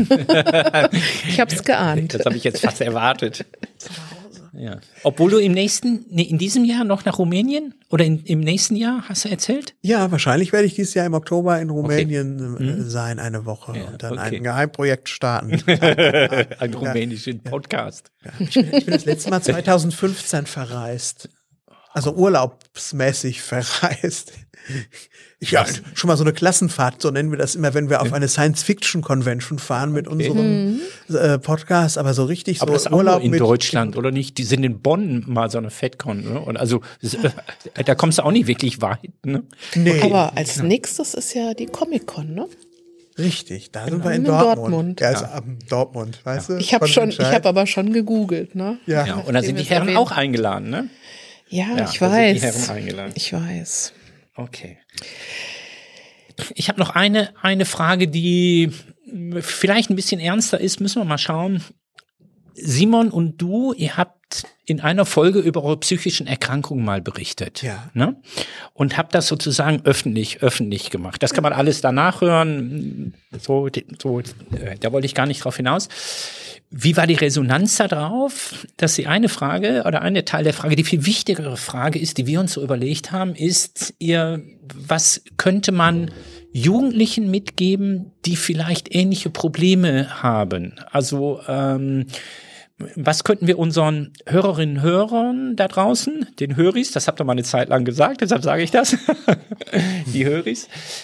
Ich habe es geahnt. Das habe ich jetzt fast erwartet. Ja. Obwohl du in diesem Jahr noch nach Rumänien oder im nächsten Jahr, hast du erzählt? Ja, wahrscheinlich werde ich dieses Jahr im Oktober in Rumänien sein, eine Woche, und dann ein Geheimprojekt starten. Ein rumänischen Podcast. Ja. Ich bin das letzte Mal 2015 verreist. Also urlaubsmäßig verreist. Ja, schon mal so eine Klassenfahrt, so nennen wir das immer, wenn wir auf eine Science-Fiction-Convention fahren mit unserem Podcast, aber so richtig aber so das auch Urlaub nur in Deutschland, oder nicht? Die sind in Bonn mal so eine FedCon, ne? Und also da kommst du auch nicht wirklich weit, ne? Nee. Aber als nächstes ist ja die Comic-Con, ne? Richtig, da sind wir in Dortmund. Ja, ist Dortmund, weißt du? Ich habe aber schon gegoogelt, ne? Ja, und da sind die Herren auch eingeladen, ne? Ja, ich da sind die Herren weiß. eingeladen. Ich weiß. Okay. Ich habe noch eine Frage, die vielleicht ein bisschen ernster ist. Müssen wir mal schauen. Simon und du, ihr habt in einer Folge über eure psychischen Erkrankungen mal berichtet. Ja. Ne? Und habt das sozusagen öffentlich gemacht. Das kann man alles danach hören. Da wollte ich gar nicht drauf hinaus. Wie war die Resonanz da drauf? Dass die eine Frage oder eine Teil der Frage, die viel wichtigere Frage ist, die wir uns so überlegt haben, ist was könnte man Jugendlichen mitgeben, die vielleicht ähnliche Probleme haben? Also, was könnten wir unseren Hörerinnen und Hörern da draußen, den Höris, das habt ihr mal eine Zeit lang gesagt, deshalb sage ich das, die Höris,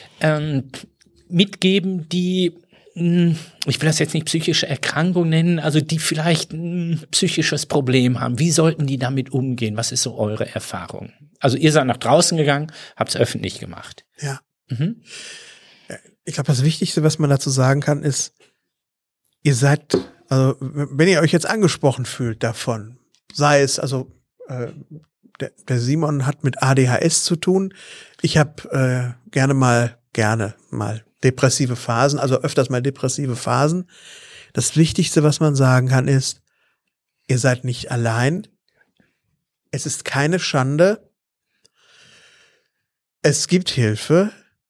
mitgeben, die, ich will das jetzt nicht psychische Erkrankung nennen, also die vielleicht ein psychisches Problem haben. Wie sollten die damit umgehen? Was ist so eure Erfahrung? Also ihr seid nach draußen gegangen, habt es öffentlich gemacht. Ja. Mhm. Ich glaube, das Wichtigste, was man dazu sagen kann, ist, also wenn ihr euch jetzt angesprochen fühlt davon, sei es, also der Simon hat mit ADHS zu tun, ich habe gerne mal depressive Phasen, also öfters mal depressive Phasen. Das Wichtigste, was man sagen kann, ist, ihr seid nicht allein, es ist keine Schande, es gibt Hilfe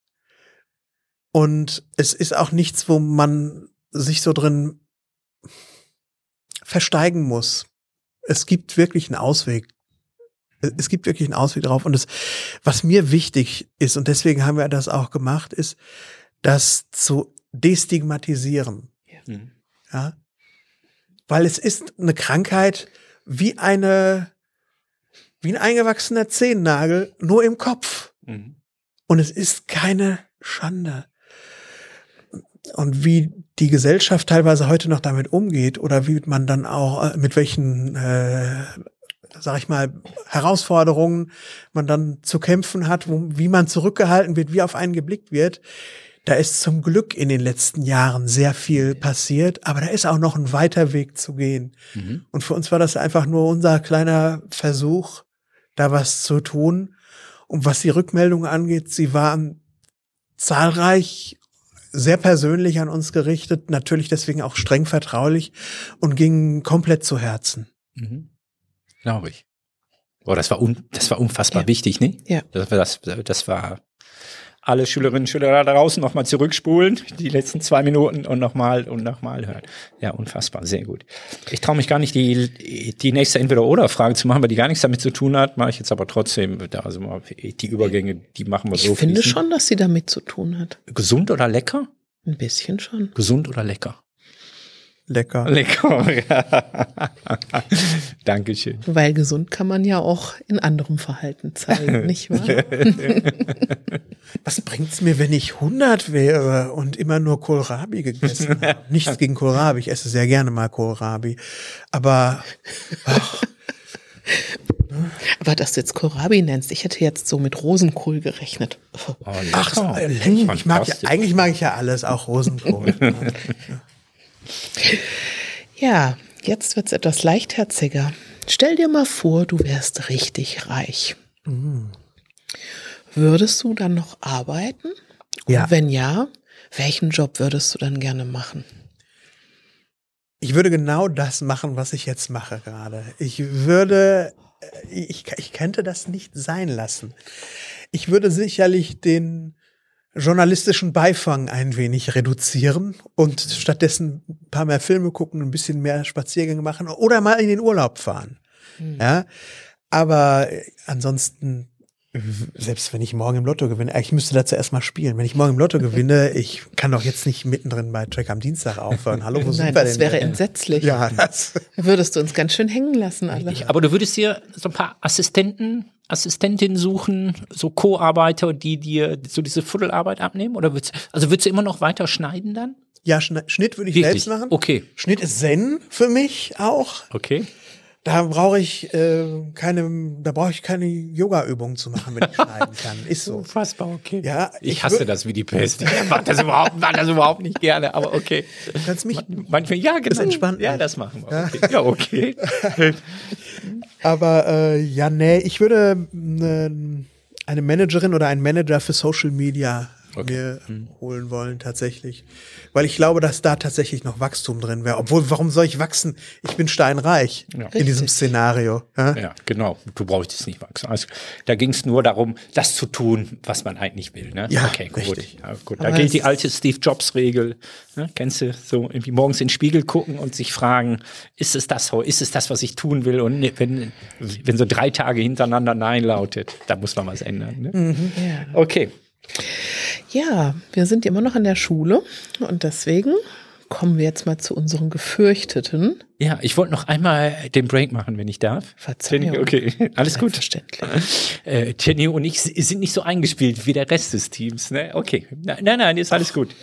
und es ist auch nichts, wo man sich so drin versteigen muss. Es gibt wirklich einen Ausweg. Es gibt wirklich einen Ausweg drauf. Und was mir wichtig ist, und deswegen haben wir das auch gemacht, ist, das zu destigmatisieren. Mhm. Ja? Weil es ist eine Krankheit wie ein eingewachsener Zehennagel, nur im Kopf. Mhm. Und es ist keine Schande. Und wie die Gesellschaft teilweise heute noch damit umgeht oder wie man dann auch, mit welchen, sag ich mal, Herausforderungen man dann zu kämpfen hat, wie man zurückgehalten wird, wie auf einen geblickt wird, da ist zum Glück in den letzten Jahren sehr viel passiert, aber da ist auch noch ein weiter Weg zu gehen. Mhm. Und für uns war das einfach nur unser kleiner Versuch, da was zu tun. Und was die Rückmeldungen angeht, sie waren zahlreich, sehr persönlich an uns gerichtet, natürlich deswegen auch streng vertraulich und gingen komplett zu Herzen. Mhm. Glaube ich. Boah, das war unfassbar wichtig, ne? Ja. Das war alle Schülerinnen und Schüler da draußen nochmal zurückspulen, die letzten 2 Minuten und nochmal hören. Ja, unfassbar, sehr gut. Ich traue mich gar nicht, die nächste Entweder-Oder-Frage zu machen, weil die gar nichts damit zu tun hat, mache ich jetzt aber trotzdem. Also die Übergänge, die machen wir so. Ich finde schon, dass sie damit zu tun hat. Gesund oder lecker? Ein bisschen schon. Gesund oder lecker? Lecker. Ja. Dankeschön. Weil gesund kann man ja auch in anderem Verhalten zeigen, nicht wahr? Was bringt's mir, wenn ich 100 wäre und immer nur Kohlrabi gegessen habe? Nichts gegen Kohlrabi, ich esse sehr gerne mal Kohlrabi. Aber Aber dass du jetzt Kohlrabi nennst, ich hätte jetzt so mit Rosenkohl gerechnet. Eigentlich mag ich ja alles, auch Rosenkohl. Ja, jetzt wird's etwas leichtherziger. Stell dir mal vor, du wärst richtig reich. Würdest du dann noch arbeiten? Ja. Und wenn ja, welchen Job würdest du dann gerne machen? Ich würde genau das machen, was ich jetzt mache gerade. Ich könnte das nicht sein lassen. Ich würde sicherlich den journalistischen Beifang ein wenig reduzieren und stattdessen ein paar mehr Filme gucken, ein bisschen mehr Spaziergänge machen oder mal in den Urlaub fahren. Ja, aber ansonsten, selbst wenn ich morgen im Lotto gewinne, ich müsste dazu erstmal spielen. Wenn ich morgen im Lotto gewinne, ich kann doch jetzt nicht mittendrin bei Track am Dienstag aufhören. Hallo, wo sind wir denn? Das wäre entsetzlich. Ja, Würdest du uns ganz schön hängen lassen, alle. Aber du würdest dir so ein paar Assistentinnen suchen, so Co-Arbeiter, die dir so diese Fuddelarbeit abnehmen? Oder würdest du immer noch weiter schneiden dann? Ja, Schnitt würde ich Wirklich? selbst machen. Okay. Schnitt ist Zen für mich auch. Okay. Da brauche ich keine Yoga-Übungen zu machen, wenn ich schneiden kann. Ist so. Unfassbar, okay. Ja, ich hasse das wie die Pest. Ich mag das überhaupt nicht gerne, aber okay. Du kannst mich manchmal, ja, genau. das entspannt Ja, machen. das machen wir. Okay. Ja, okay. Aber ich würde eine Managerin oder einen Manager für Social Media mir holen wollen tatsächlich. Weil ich glaube, dass da tatsächlich noch Wachstum drin wäre. Obwohl, warum soll ich wachsen? Ich bin steinreich in diesem Szenario. Ja, genau. Du brauchst nicht wachsen. Also, da ging es nur darum, das zu tun, was man eigentlich will. Ne? Ja, okay, gut. richtig. Ja, gut. Da gilt die alte Steve Jobs-Regel. Ne? Kennst du, so irgendwie morgens in den Spiegel gucken und sich fragen, ist es das, was ich tun will? Und wenn so 3 Tage hintereinander Nein lautet, da muss man was ändern. Ne? Ja. Okay. Ja, wir sind immer noch an der Schule und deswegen kommen wir jetzt mal zu unseren Gefürchteten. Ja, ich wollte noch einmal den Break machen, wenn ich darf. Verzeihung. Okay, alles gut. Selbstverständlich. Jenny und ich sind nicht so eingespielt wie der Rest des Teams. Ne? Okay, nein, ist alles gut.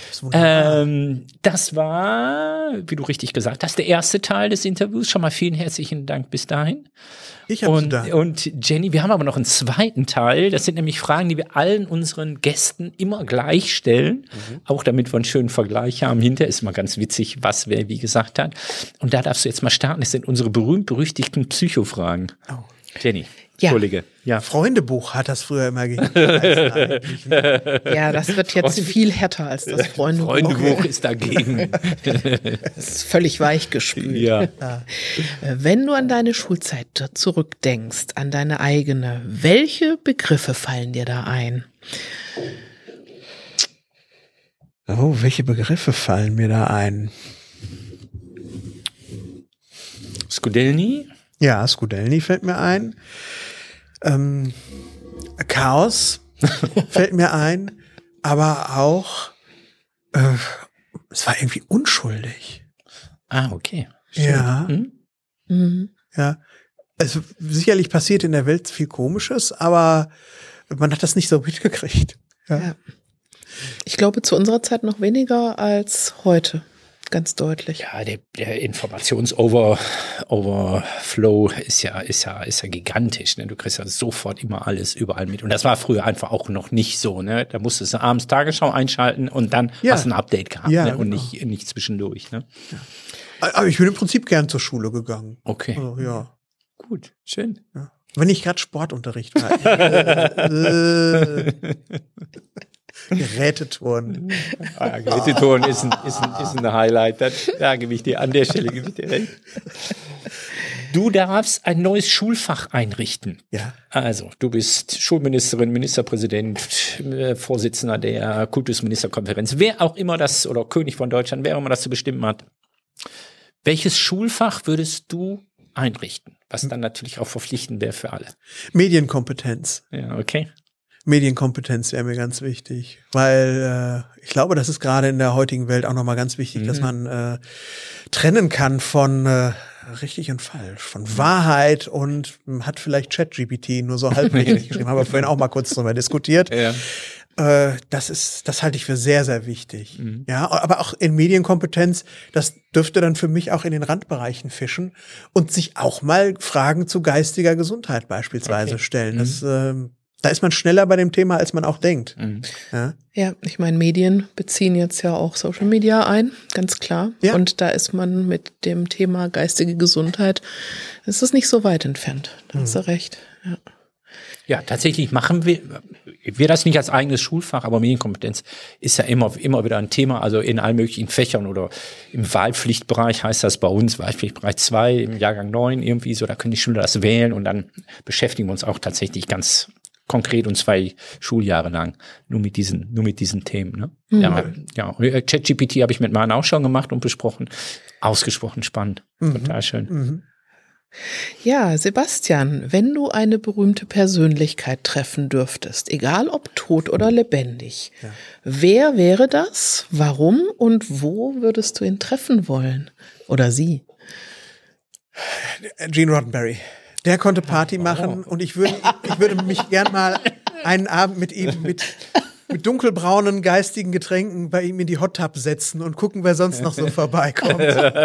Das war, wie du richtig gesagt hast, der erste Teil des Interviews. Schon mal vielen herzlichen Dank bis dahin. Ich habe zu danken. Und Jenny, wir haben aber noch einen zweiten Teil. Das sind nämlich Fragen, die wir allen unseren Gästen immer gleich stellen. Auch damit wir einen schönen Vergleich haben. Hinterher ist mal ganz witzig, was wer wie gesagt hat. Und da darfst du jetzt mal starten. Das sind unsere berühmt-berüchtigten Psychofragen. Oh. Jenny, Ja. Entschuldige. Ja. Freundebuch hat das früher immer gegeben. Ja, das wird jetzt viel härter als das Freundebuch. Freundebuch ist dagegen. Das ist völlig weichgespült. Ja. Wenn du an deine Schulzeit zurückdenkst, an deine eigene, welche Begriffe fallen dir da ein? Oh, welche Begriffe fallen mir da ein? Skudelny? Ja, Skudelny fällt mir ein. Chaos fällt mir ein. Aber auch, es war irgendwie unschuldig. Ah, okay. Ja. Mhm. Ja. Also sicherlich passiert in der Welt viel Komisches, aber man hat das nicht so mitgekriegt. Ja. Ich glaube, zu unserer Zeit noch weniger als heute. Ganz deutlich. Ja, der Informations-Overflow ist ja gigantisch. Ne? Du kriegst ja sofort immer alles überall mit. Und das war früher einfach auch noch nicht so. Ne? Da musstest du abends Tagesschau einschalten und dann hast du ein Update gehabt. Ja, ne? Und genau. nicht zwischendurch. Ne? Ja. Aber ich bin im Prinzip gern zur Schule gegangen. Okay. Also, ja. Gut, schön. Ja. Wenn nicht gerade Sportunterricht war. Geräteturnen. Geräteturnen ist ein Highlight. Da gebe ich dir an der Stelle recht. Du darfst ein neues Schulfach einrichten. Ja. Also, du bist Schulministerin, Ministerpräsident, Vorsitzender der Kultusministerkonferenz, wer auch immer das, oder König von Deutschland, wer auch immer das zu bestimmen hat. Welches Schulfach würdest du einrichten? Was dann natürlich auch verpflichtend wäre für alle. Medienkompetenz. Ja, okay. Medienkompetenz wäre mir ganz wichtig, weil ich glaube, das ist gerade in der heutigen Welt auch nochmal ganz wichtig, dass man trennen kann von richtig und falsch, von Wahrheit und hat vielleicht ChatGPT nur so halb richtig geschrieben, haben wir vorhin auch mal kurz drüber diskutiert. Ja. Das halte ich für sehr, sehr wichtig. Ja, aber auch in Medienkompetenz, das dürfte dann für mich auch in den Randbereichen fischen und sich auch mal Fragen zu geistiger Gesundheit beispielsweise stellen. Da ist man schneller bei dem Thema, als man auch denkt. Ja, ich meine, Medien beziehen jetzt ja auch Social Media ein, ganz klar. Ja. Und da ist man mit dem Thema geistige Gesundheit, ist es nicht so weit entfernt. Da hast du recht. Ja. Ja, tatsächlich machen wir das nicht als eigenes Schulfach, aber Medienkompetenz ist ja immer wieder ein Thema, also in allen möglichen Fächern oder im Wahlpflichtbereich heißt das bei uns, Wahlpflichtbereich 2 im Jahrgang 9 irgendwie so, da können die Schüler das wählen und dann beschäftigen wir uns auch tatsächlich ganz konkret und 2 Schuljahre lang nur mit diesen Themen. Ne? Ja, ChatGPT habe ich mit Maren auch schon gemacht und besprochen. Ausgesprochen spannend. Total schön. Ja, Sebastian, wenn du eine berühmte Persönlichkeit treffen dürftest, egal ob tot oder lebendig, wer wäre das, warum und wo würdest du ihn treffen wollen? Oder sie? Gene Roddenberry. Der konnte Party machen und ich würde mich gern mal einen Abend mit ihm mit dunkelbraunen geistigen Getränken bei ihm in die Hot Tub setzen und gucken, wer sonst noch so vorbeikommt.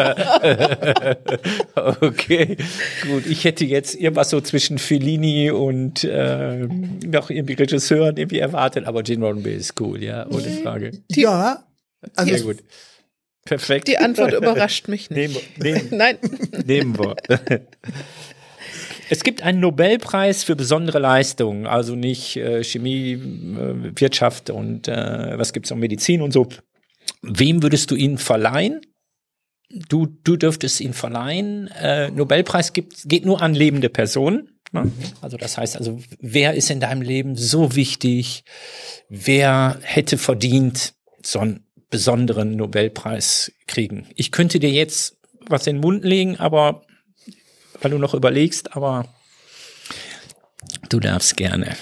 Okay, gut. Ich hätte jetzt irgendwas so zwischen Fellini und noch irgendwie Regisseuren irgendwie erwartet, aber Gene Roddenberry ist cool, ja, ohne Frage. Ja, also Sehr gut. Perfekt. Die Antwort überrascht mich nicht. Nein. Nehmen wir. Es gibt einen Nobelpreis für besondere Leistungen, also nicht Chemie, Wirtschaft und was gibt's noch, Medizin und so. Wem würdest du ihn verleihen? Du dürftest ihn verleihen. Nobelpreis geht nur an lebende Personen. Ne? Also das heißt, wer ist in deinem Leben so wichtig? Wer hätte verdient, so einen besonderen Nobelpreis kriegen? Ich könnte dir jetzt was in den Mund legen, aber weil du noch überlegst, aber du darfst gerne.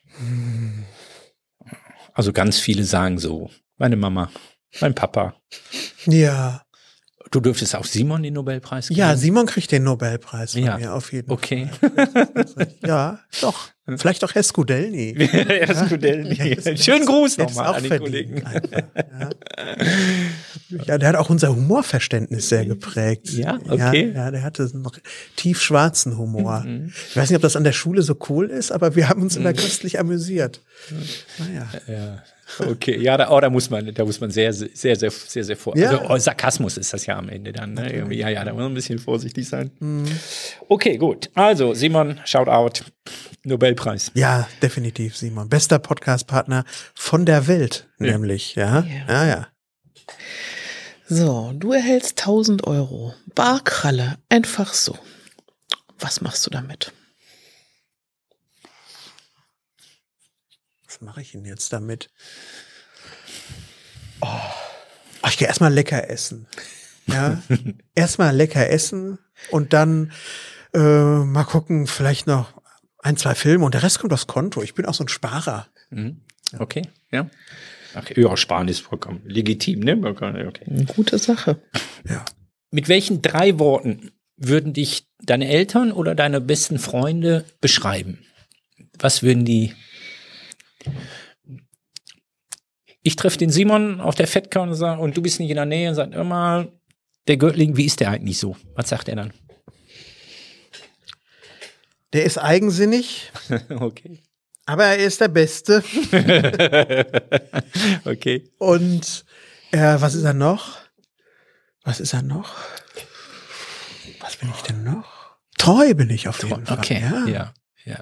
Also ganz viele sagen so, meine Mama, mein Papa. ja. Du dürftest auch Simon den Nobelpreis kriegen. Ja, Simon kriegt den Nobelpreis von mir auf jeden Fall. Okay. Ja, doch. Vielleicht auch Herr Skudelny. Herr Skudelny. Schönen Gruß nochmal an den Kollegen. Ja, der hat auch unser Humorverständnis sehr geprägt. Ja, okay. Ja, der hatte einen tiefschwarzen Humor. Ich weiß nicht, ob das an der Schule so cool ist, aber wir haben uns immer köstlich amüsiert. Naja. Ja. Okay, ja, da muss man sehr vor. Ja. Also Sarkasmus ist das ja am Ende dann. Ne? Irgendwie, ja, da muss man ein bisschen vorsichtig sein. Okay, gut. Also Simon, Shoutout, Nobelpreis. Ja, definitiv, Simon. Bester Podcast-Partner von der Welt, nämlich. Ja. So, du erhältst 1.000 Euro. Barkralle, einfach so. Was machst du damit? Was mache ich denn jetzt damit? Ich gehe erstmal lecker essen. Ja, erstmal lecker essen und dann mal gucken, vielleicht noch 1, 2 Filme und der Rest kommt aufs Konto. Ich bin auch so ein Sparer. Okay, ja. Okay, ja, Sparen ist vollkommen legitim, ne? Okay. Eine gute Sache. Ja. Mit welchen 3 Worten würden dich deine Eltern oder deine besten Freunde beschreiben? Was würden die? Ich treffe den Simon auf der FedCon und du bist nicht in der Nähe und sagt immer, der Göttling, wie ist der eigentlich so? Was sagt er dann? Der ist eigensinnig, Okay. aber er ist der Beste. Okay. Und was ist er noch? Was bin ich denn noch? Treu bin ich auf jeden Fall. Okay, ja.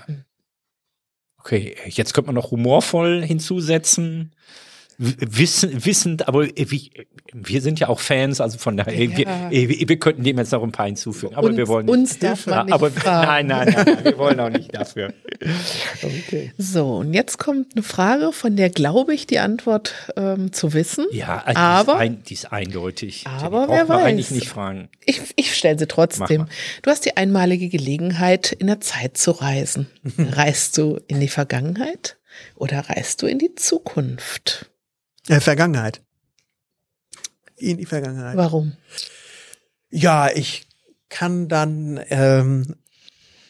Okay, jetzt könnte man noch humorvoll hinzusetzen. Wissend, aber wir sind ja auch Fans, also von daher, wir könnten dem jetzt noch ein paar hinzufügen, aber wir wollen nicht. Uns darf man nicht fragen. Nein, wir wollen auch nicht dafür. Okay. So, und jetzt kommt eine Frage, von der glaube ich die Antwort zu wissen. Ja, die ist eindeutig. Aber wer weiß. Man weiß. eigentlich nicht fragen. Ich stelle sie trotzdem. Du hast die einmalige Gelegenheit, in der Zeit zu reisen. Reist du in die Vergangenheit oder reist du in die Zukunft? Vergangenheit. In die Vergangenheit. Warum? Ja, ich kann dann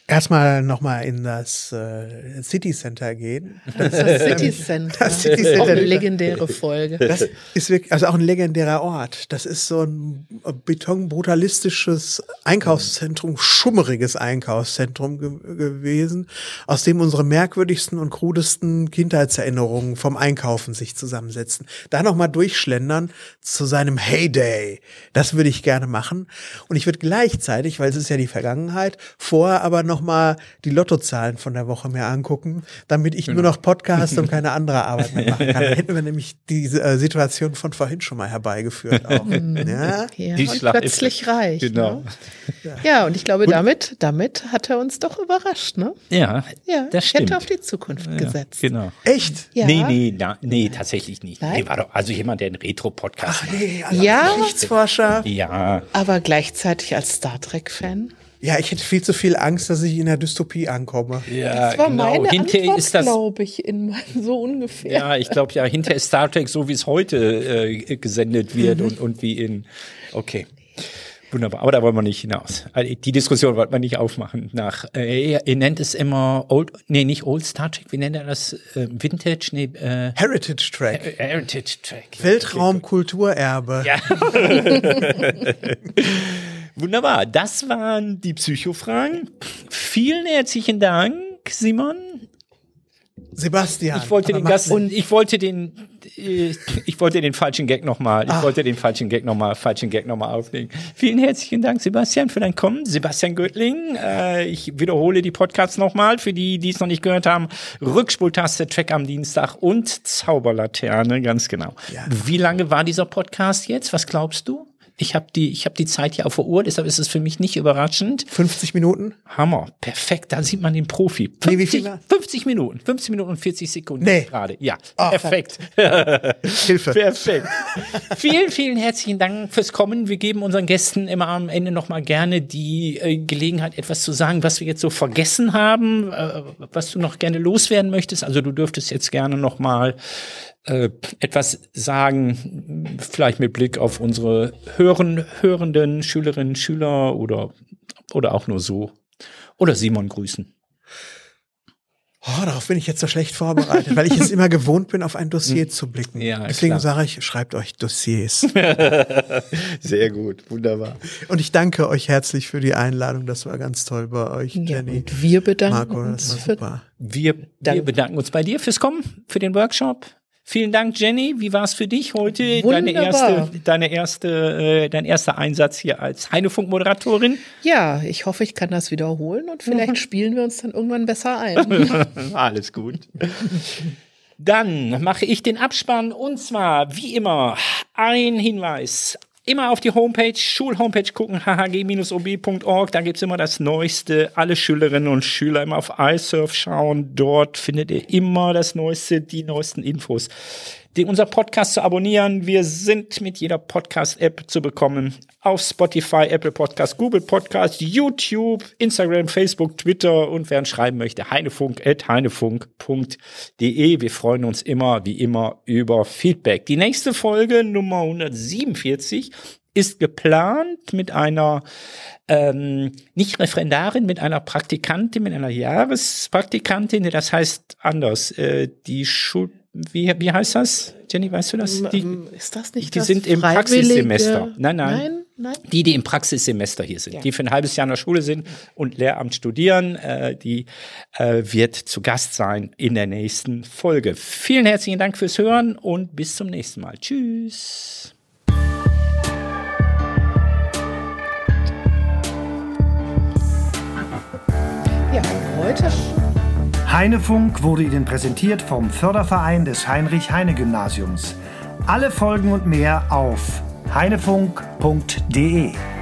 erstmal nochmal in das City Center gehen. Das City Center. Das City Center. Auch eine legendäre Folge. Das ist wirklich, also auch ein legendärer Ort. Das ist so ein betonbrutalistisches Einkaufszentrum, schummeriges Einkaufszentrum gewesen, aus dem unsere merkwürdigsten und krudesten Kindheitserinnerungen vom Einkaufen sich zusammensetzen. Da nochmal durchschlendern zu seinem Heyday. Das würde ich gerne machen. Und ich würde gleichzeitig, weil es ist ja die Vergangenheit, vorher aber nochmal die Lottozahlen von der Woche mehr angucken, damit ich nur noch Podcast und keine andere Arbeit mehr machen kann. Dann hätten wir nämlich diese Situation von vorhin schon mal herbeigeführt. Auch. Ja? Ja, Die und Schlacht plötzlich ist- reicht. Genau. Ne? Ja, und ich glaube, damit hat er uns doch überrascht. Ne? Ja, Ja, das stimmt. hätte auf die Zukunft gesetzt. Genau. Echt? Ja. Nee, tatsächlich nicht. Nein? Nee, war doch also jemand, der einen Retro-Podcast macht. Nee, also Ja. Geschichtsforscher. Ja, Aber gleichzeitig als Star Trek-Fan. Ja, ich hätte viel zu viel Angst, dass ich in der Dystopie ankomme. ja, Das war meine Hinterher Antwort, ist das. glaube ich, so ungefähr. Ja, ich glaube ja, hinter ist Star Trek so, wie es heute gesendet wird und wie in. Okay. Wunderbar, aber da wollen wir nicht hinaus. Also die Diskussion wollten wir nicht aufmachen. Ihr nennt es immer nicht Old Star Trek, wie nennt er das? Vintage? Heritage Track. Heritage Track. Weltraumkulturerbe. Ja. Wunderbar, das waren die Psychofragen. Vielen herzlichen Dank, Simon. Sebastian. Ich wollte aber den mach- Gast und ich wollte den falschen Gag nochmal. Ich wollte den falschen Gag nochmal auflegen. Vielen herzlichen Dank, Sebastian, für dein Kommen. Sebastian Göttling. Ich wiederhole die Podcasts nochmal für die, die es noch nicht gehört haben. Rückspultaste, Track am Dienstag und Zauberlaterne, ganz genau. Ja. Wie lange war dieser Podcast jetzt? Was glaubst du? Ich hab die Zeit hier auf der Uhr, deshalb ist es für mich nicht überraschend. 50 Minuten? Hammer, perfekt, da sieht man den Profi. Nee, wie viel war? 50 Minuten und 40 Sekunden Nee. gerade. Ja, Oh, perfekt. Hilfe. Perfekt. Vielen, vielen herzlichen Dank fürs Kommen. Wir geben unseren Gästen immer am Ende nochmal gerne die Gelegenheit, etwas zu sagen, was wir jetzt so vergessen haben, was du noch gerne loswerden möchtest. Also du dürftest jetzt gerne nochmal etwas sagen, vielleicht mit Blick auf unsere hörenden Schülerinnen, Schüler oder auch nur so. Oder Simon grüßen. Oh, darauf bin ich jetzt so schlecht vorbereitet, weil ich es immer gewohnt bin, auf ein Dossier zu blicken. Ja, deswegen klar. sage ich, schreibt euch Dossiers. Sehr gut, wunderbar. Und ich danke euch herzlich für die Einladung. Das war ganz toll bei euch, Ja, Jenny. und wir bedanken Marco, uns das war für super. Wir bedanken uns bei dir fürs Kommen, für den Workshop. Vielen Dank, Jenny. Wie war es für dich heute? Wunderbar. Dein erster Einsatz hier als Heinefunk-Moderatorin? Ja, ich hoffe, ich kann das wiederholen und vielleicht spielen wir uns dann irgendwann besser ein. Alles gut. Dann mache ich den Abspann und zwar, wie immer, ein Hinweis. Immer auf die Homepage, Schulhomepage gucken, hhg-ob.org, da gibt's immer das Neueste. Alle Schülerinnen und Schüler immer auf iSurf schauen, dort findet ihr immer das Neueste, die neuesten Infos. Unser Podcast zu abonnieren. Wir sind mit jeder Podcast-App zu bekommen. Auf Spotify, Apple Podcast, Google Podcast, YouTube, Instagram, Facebook, Twitter und wer uns schreiben möchte, heinefunk@heinefunk.de. Wir freuen uns immer, wie immer, über Feedback. Die nächste Folge, Nummer 147, ist geplant mit einer nicht Referendarin, mit einer Praktikantin, mit einer Jahrespraktikantin, das heißt anders. Die wie heißt das? Jenny, weißt du das? Ist das nicht die das sind im freiwillige- Praxissemester. Nein. Nein. Die im Praxissemester hier sind, Ja. die für ein halbes Jahr in der Schule sind und Lehramt studieren, die wird zu Gast sein in der nächsten Folge. Vielen herzlichen Dank fürs Hören und bis zum nächsten Mal. Tschüss. Ja, heute. Heinefunk wurde Ihnen präsentiert vom Förderverein des Heinrich-Heine-Gymnasiums. Alle Folgen und mehr auf heinefunk.de.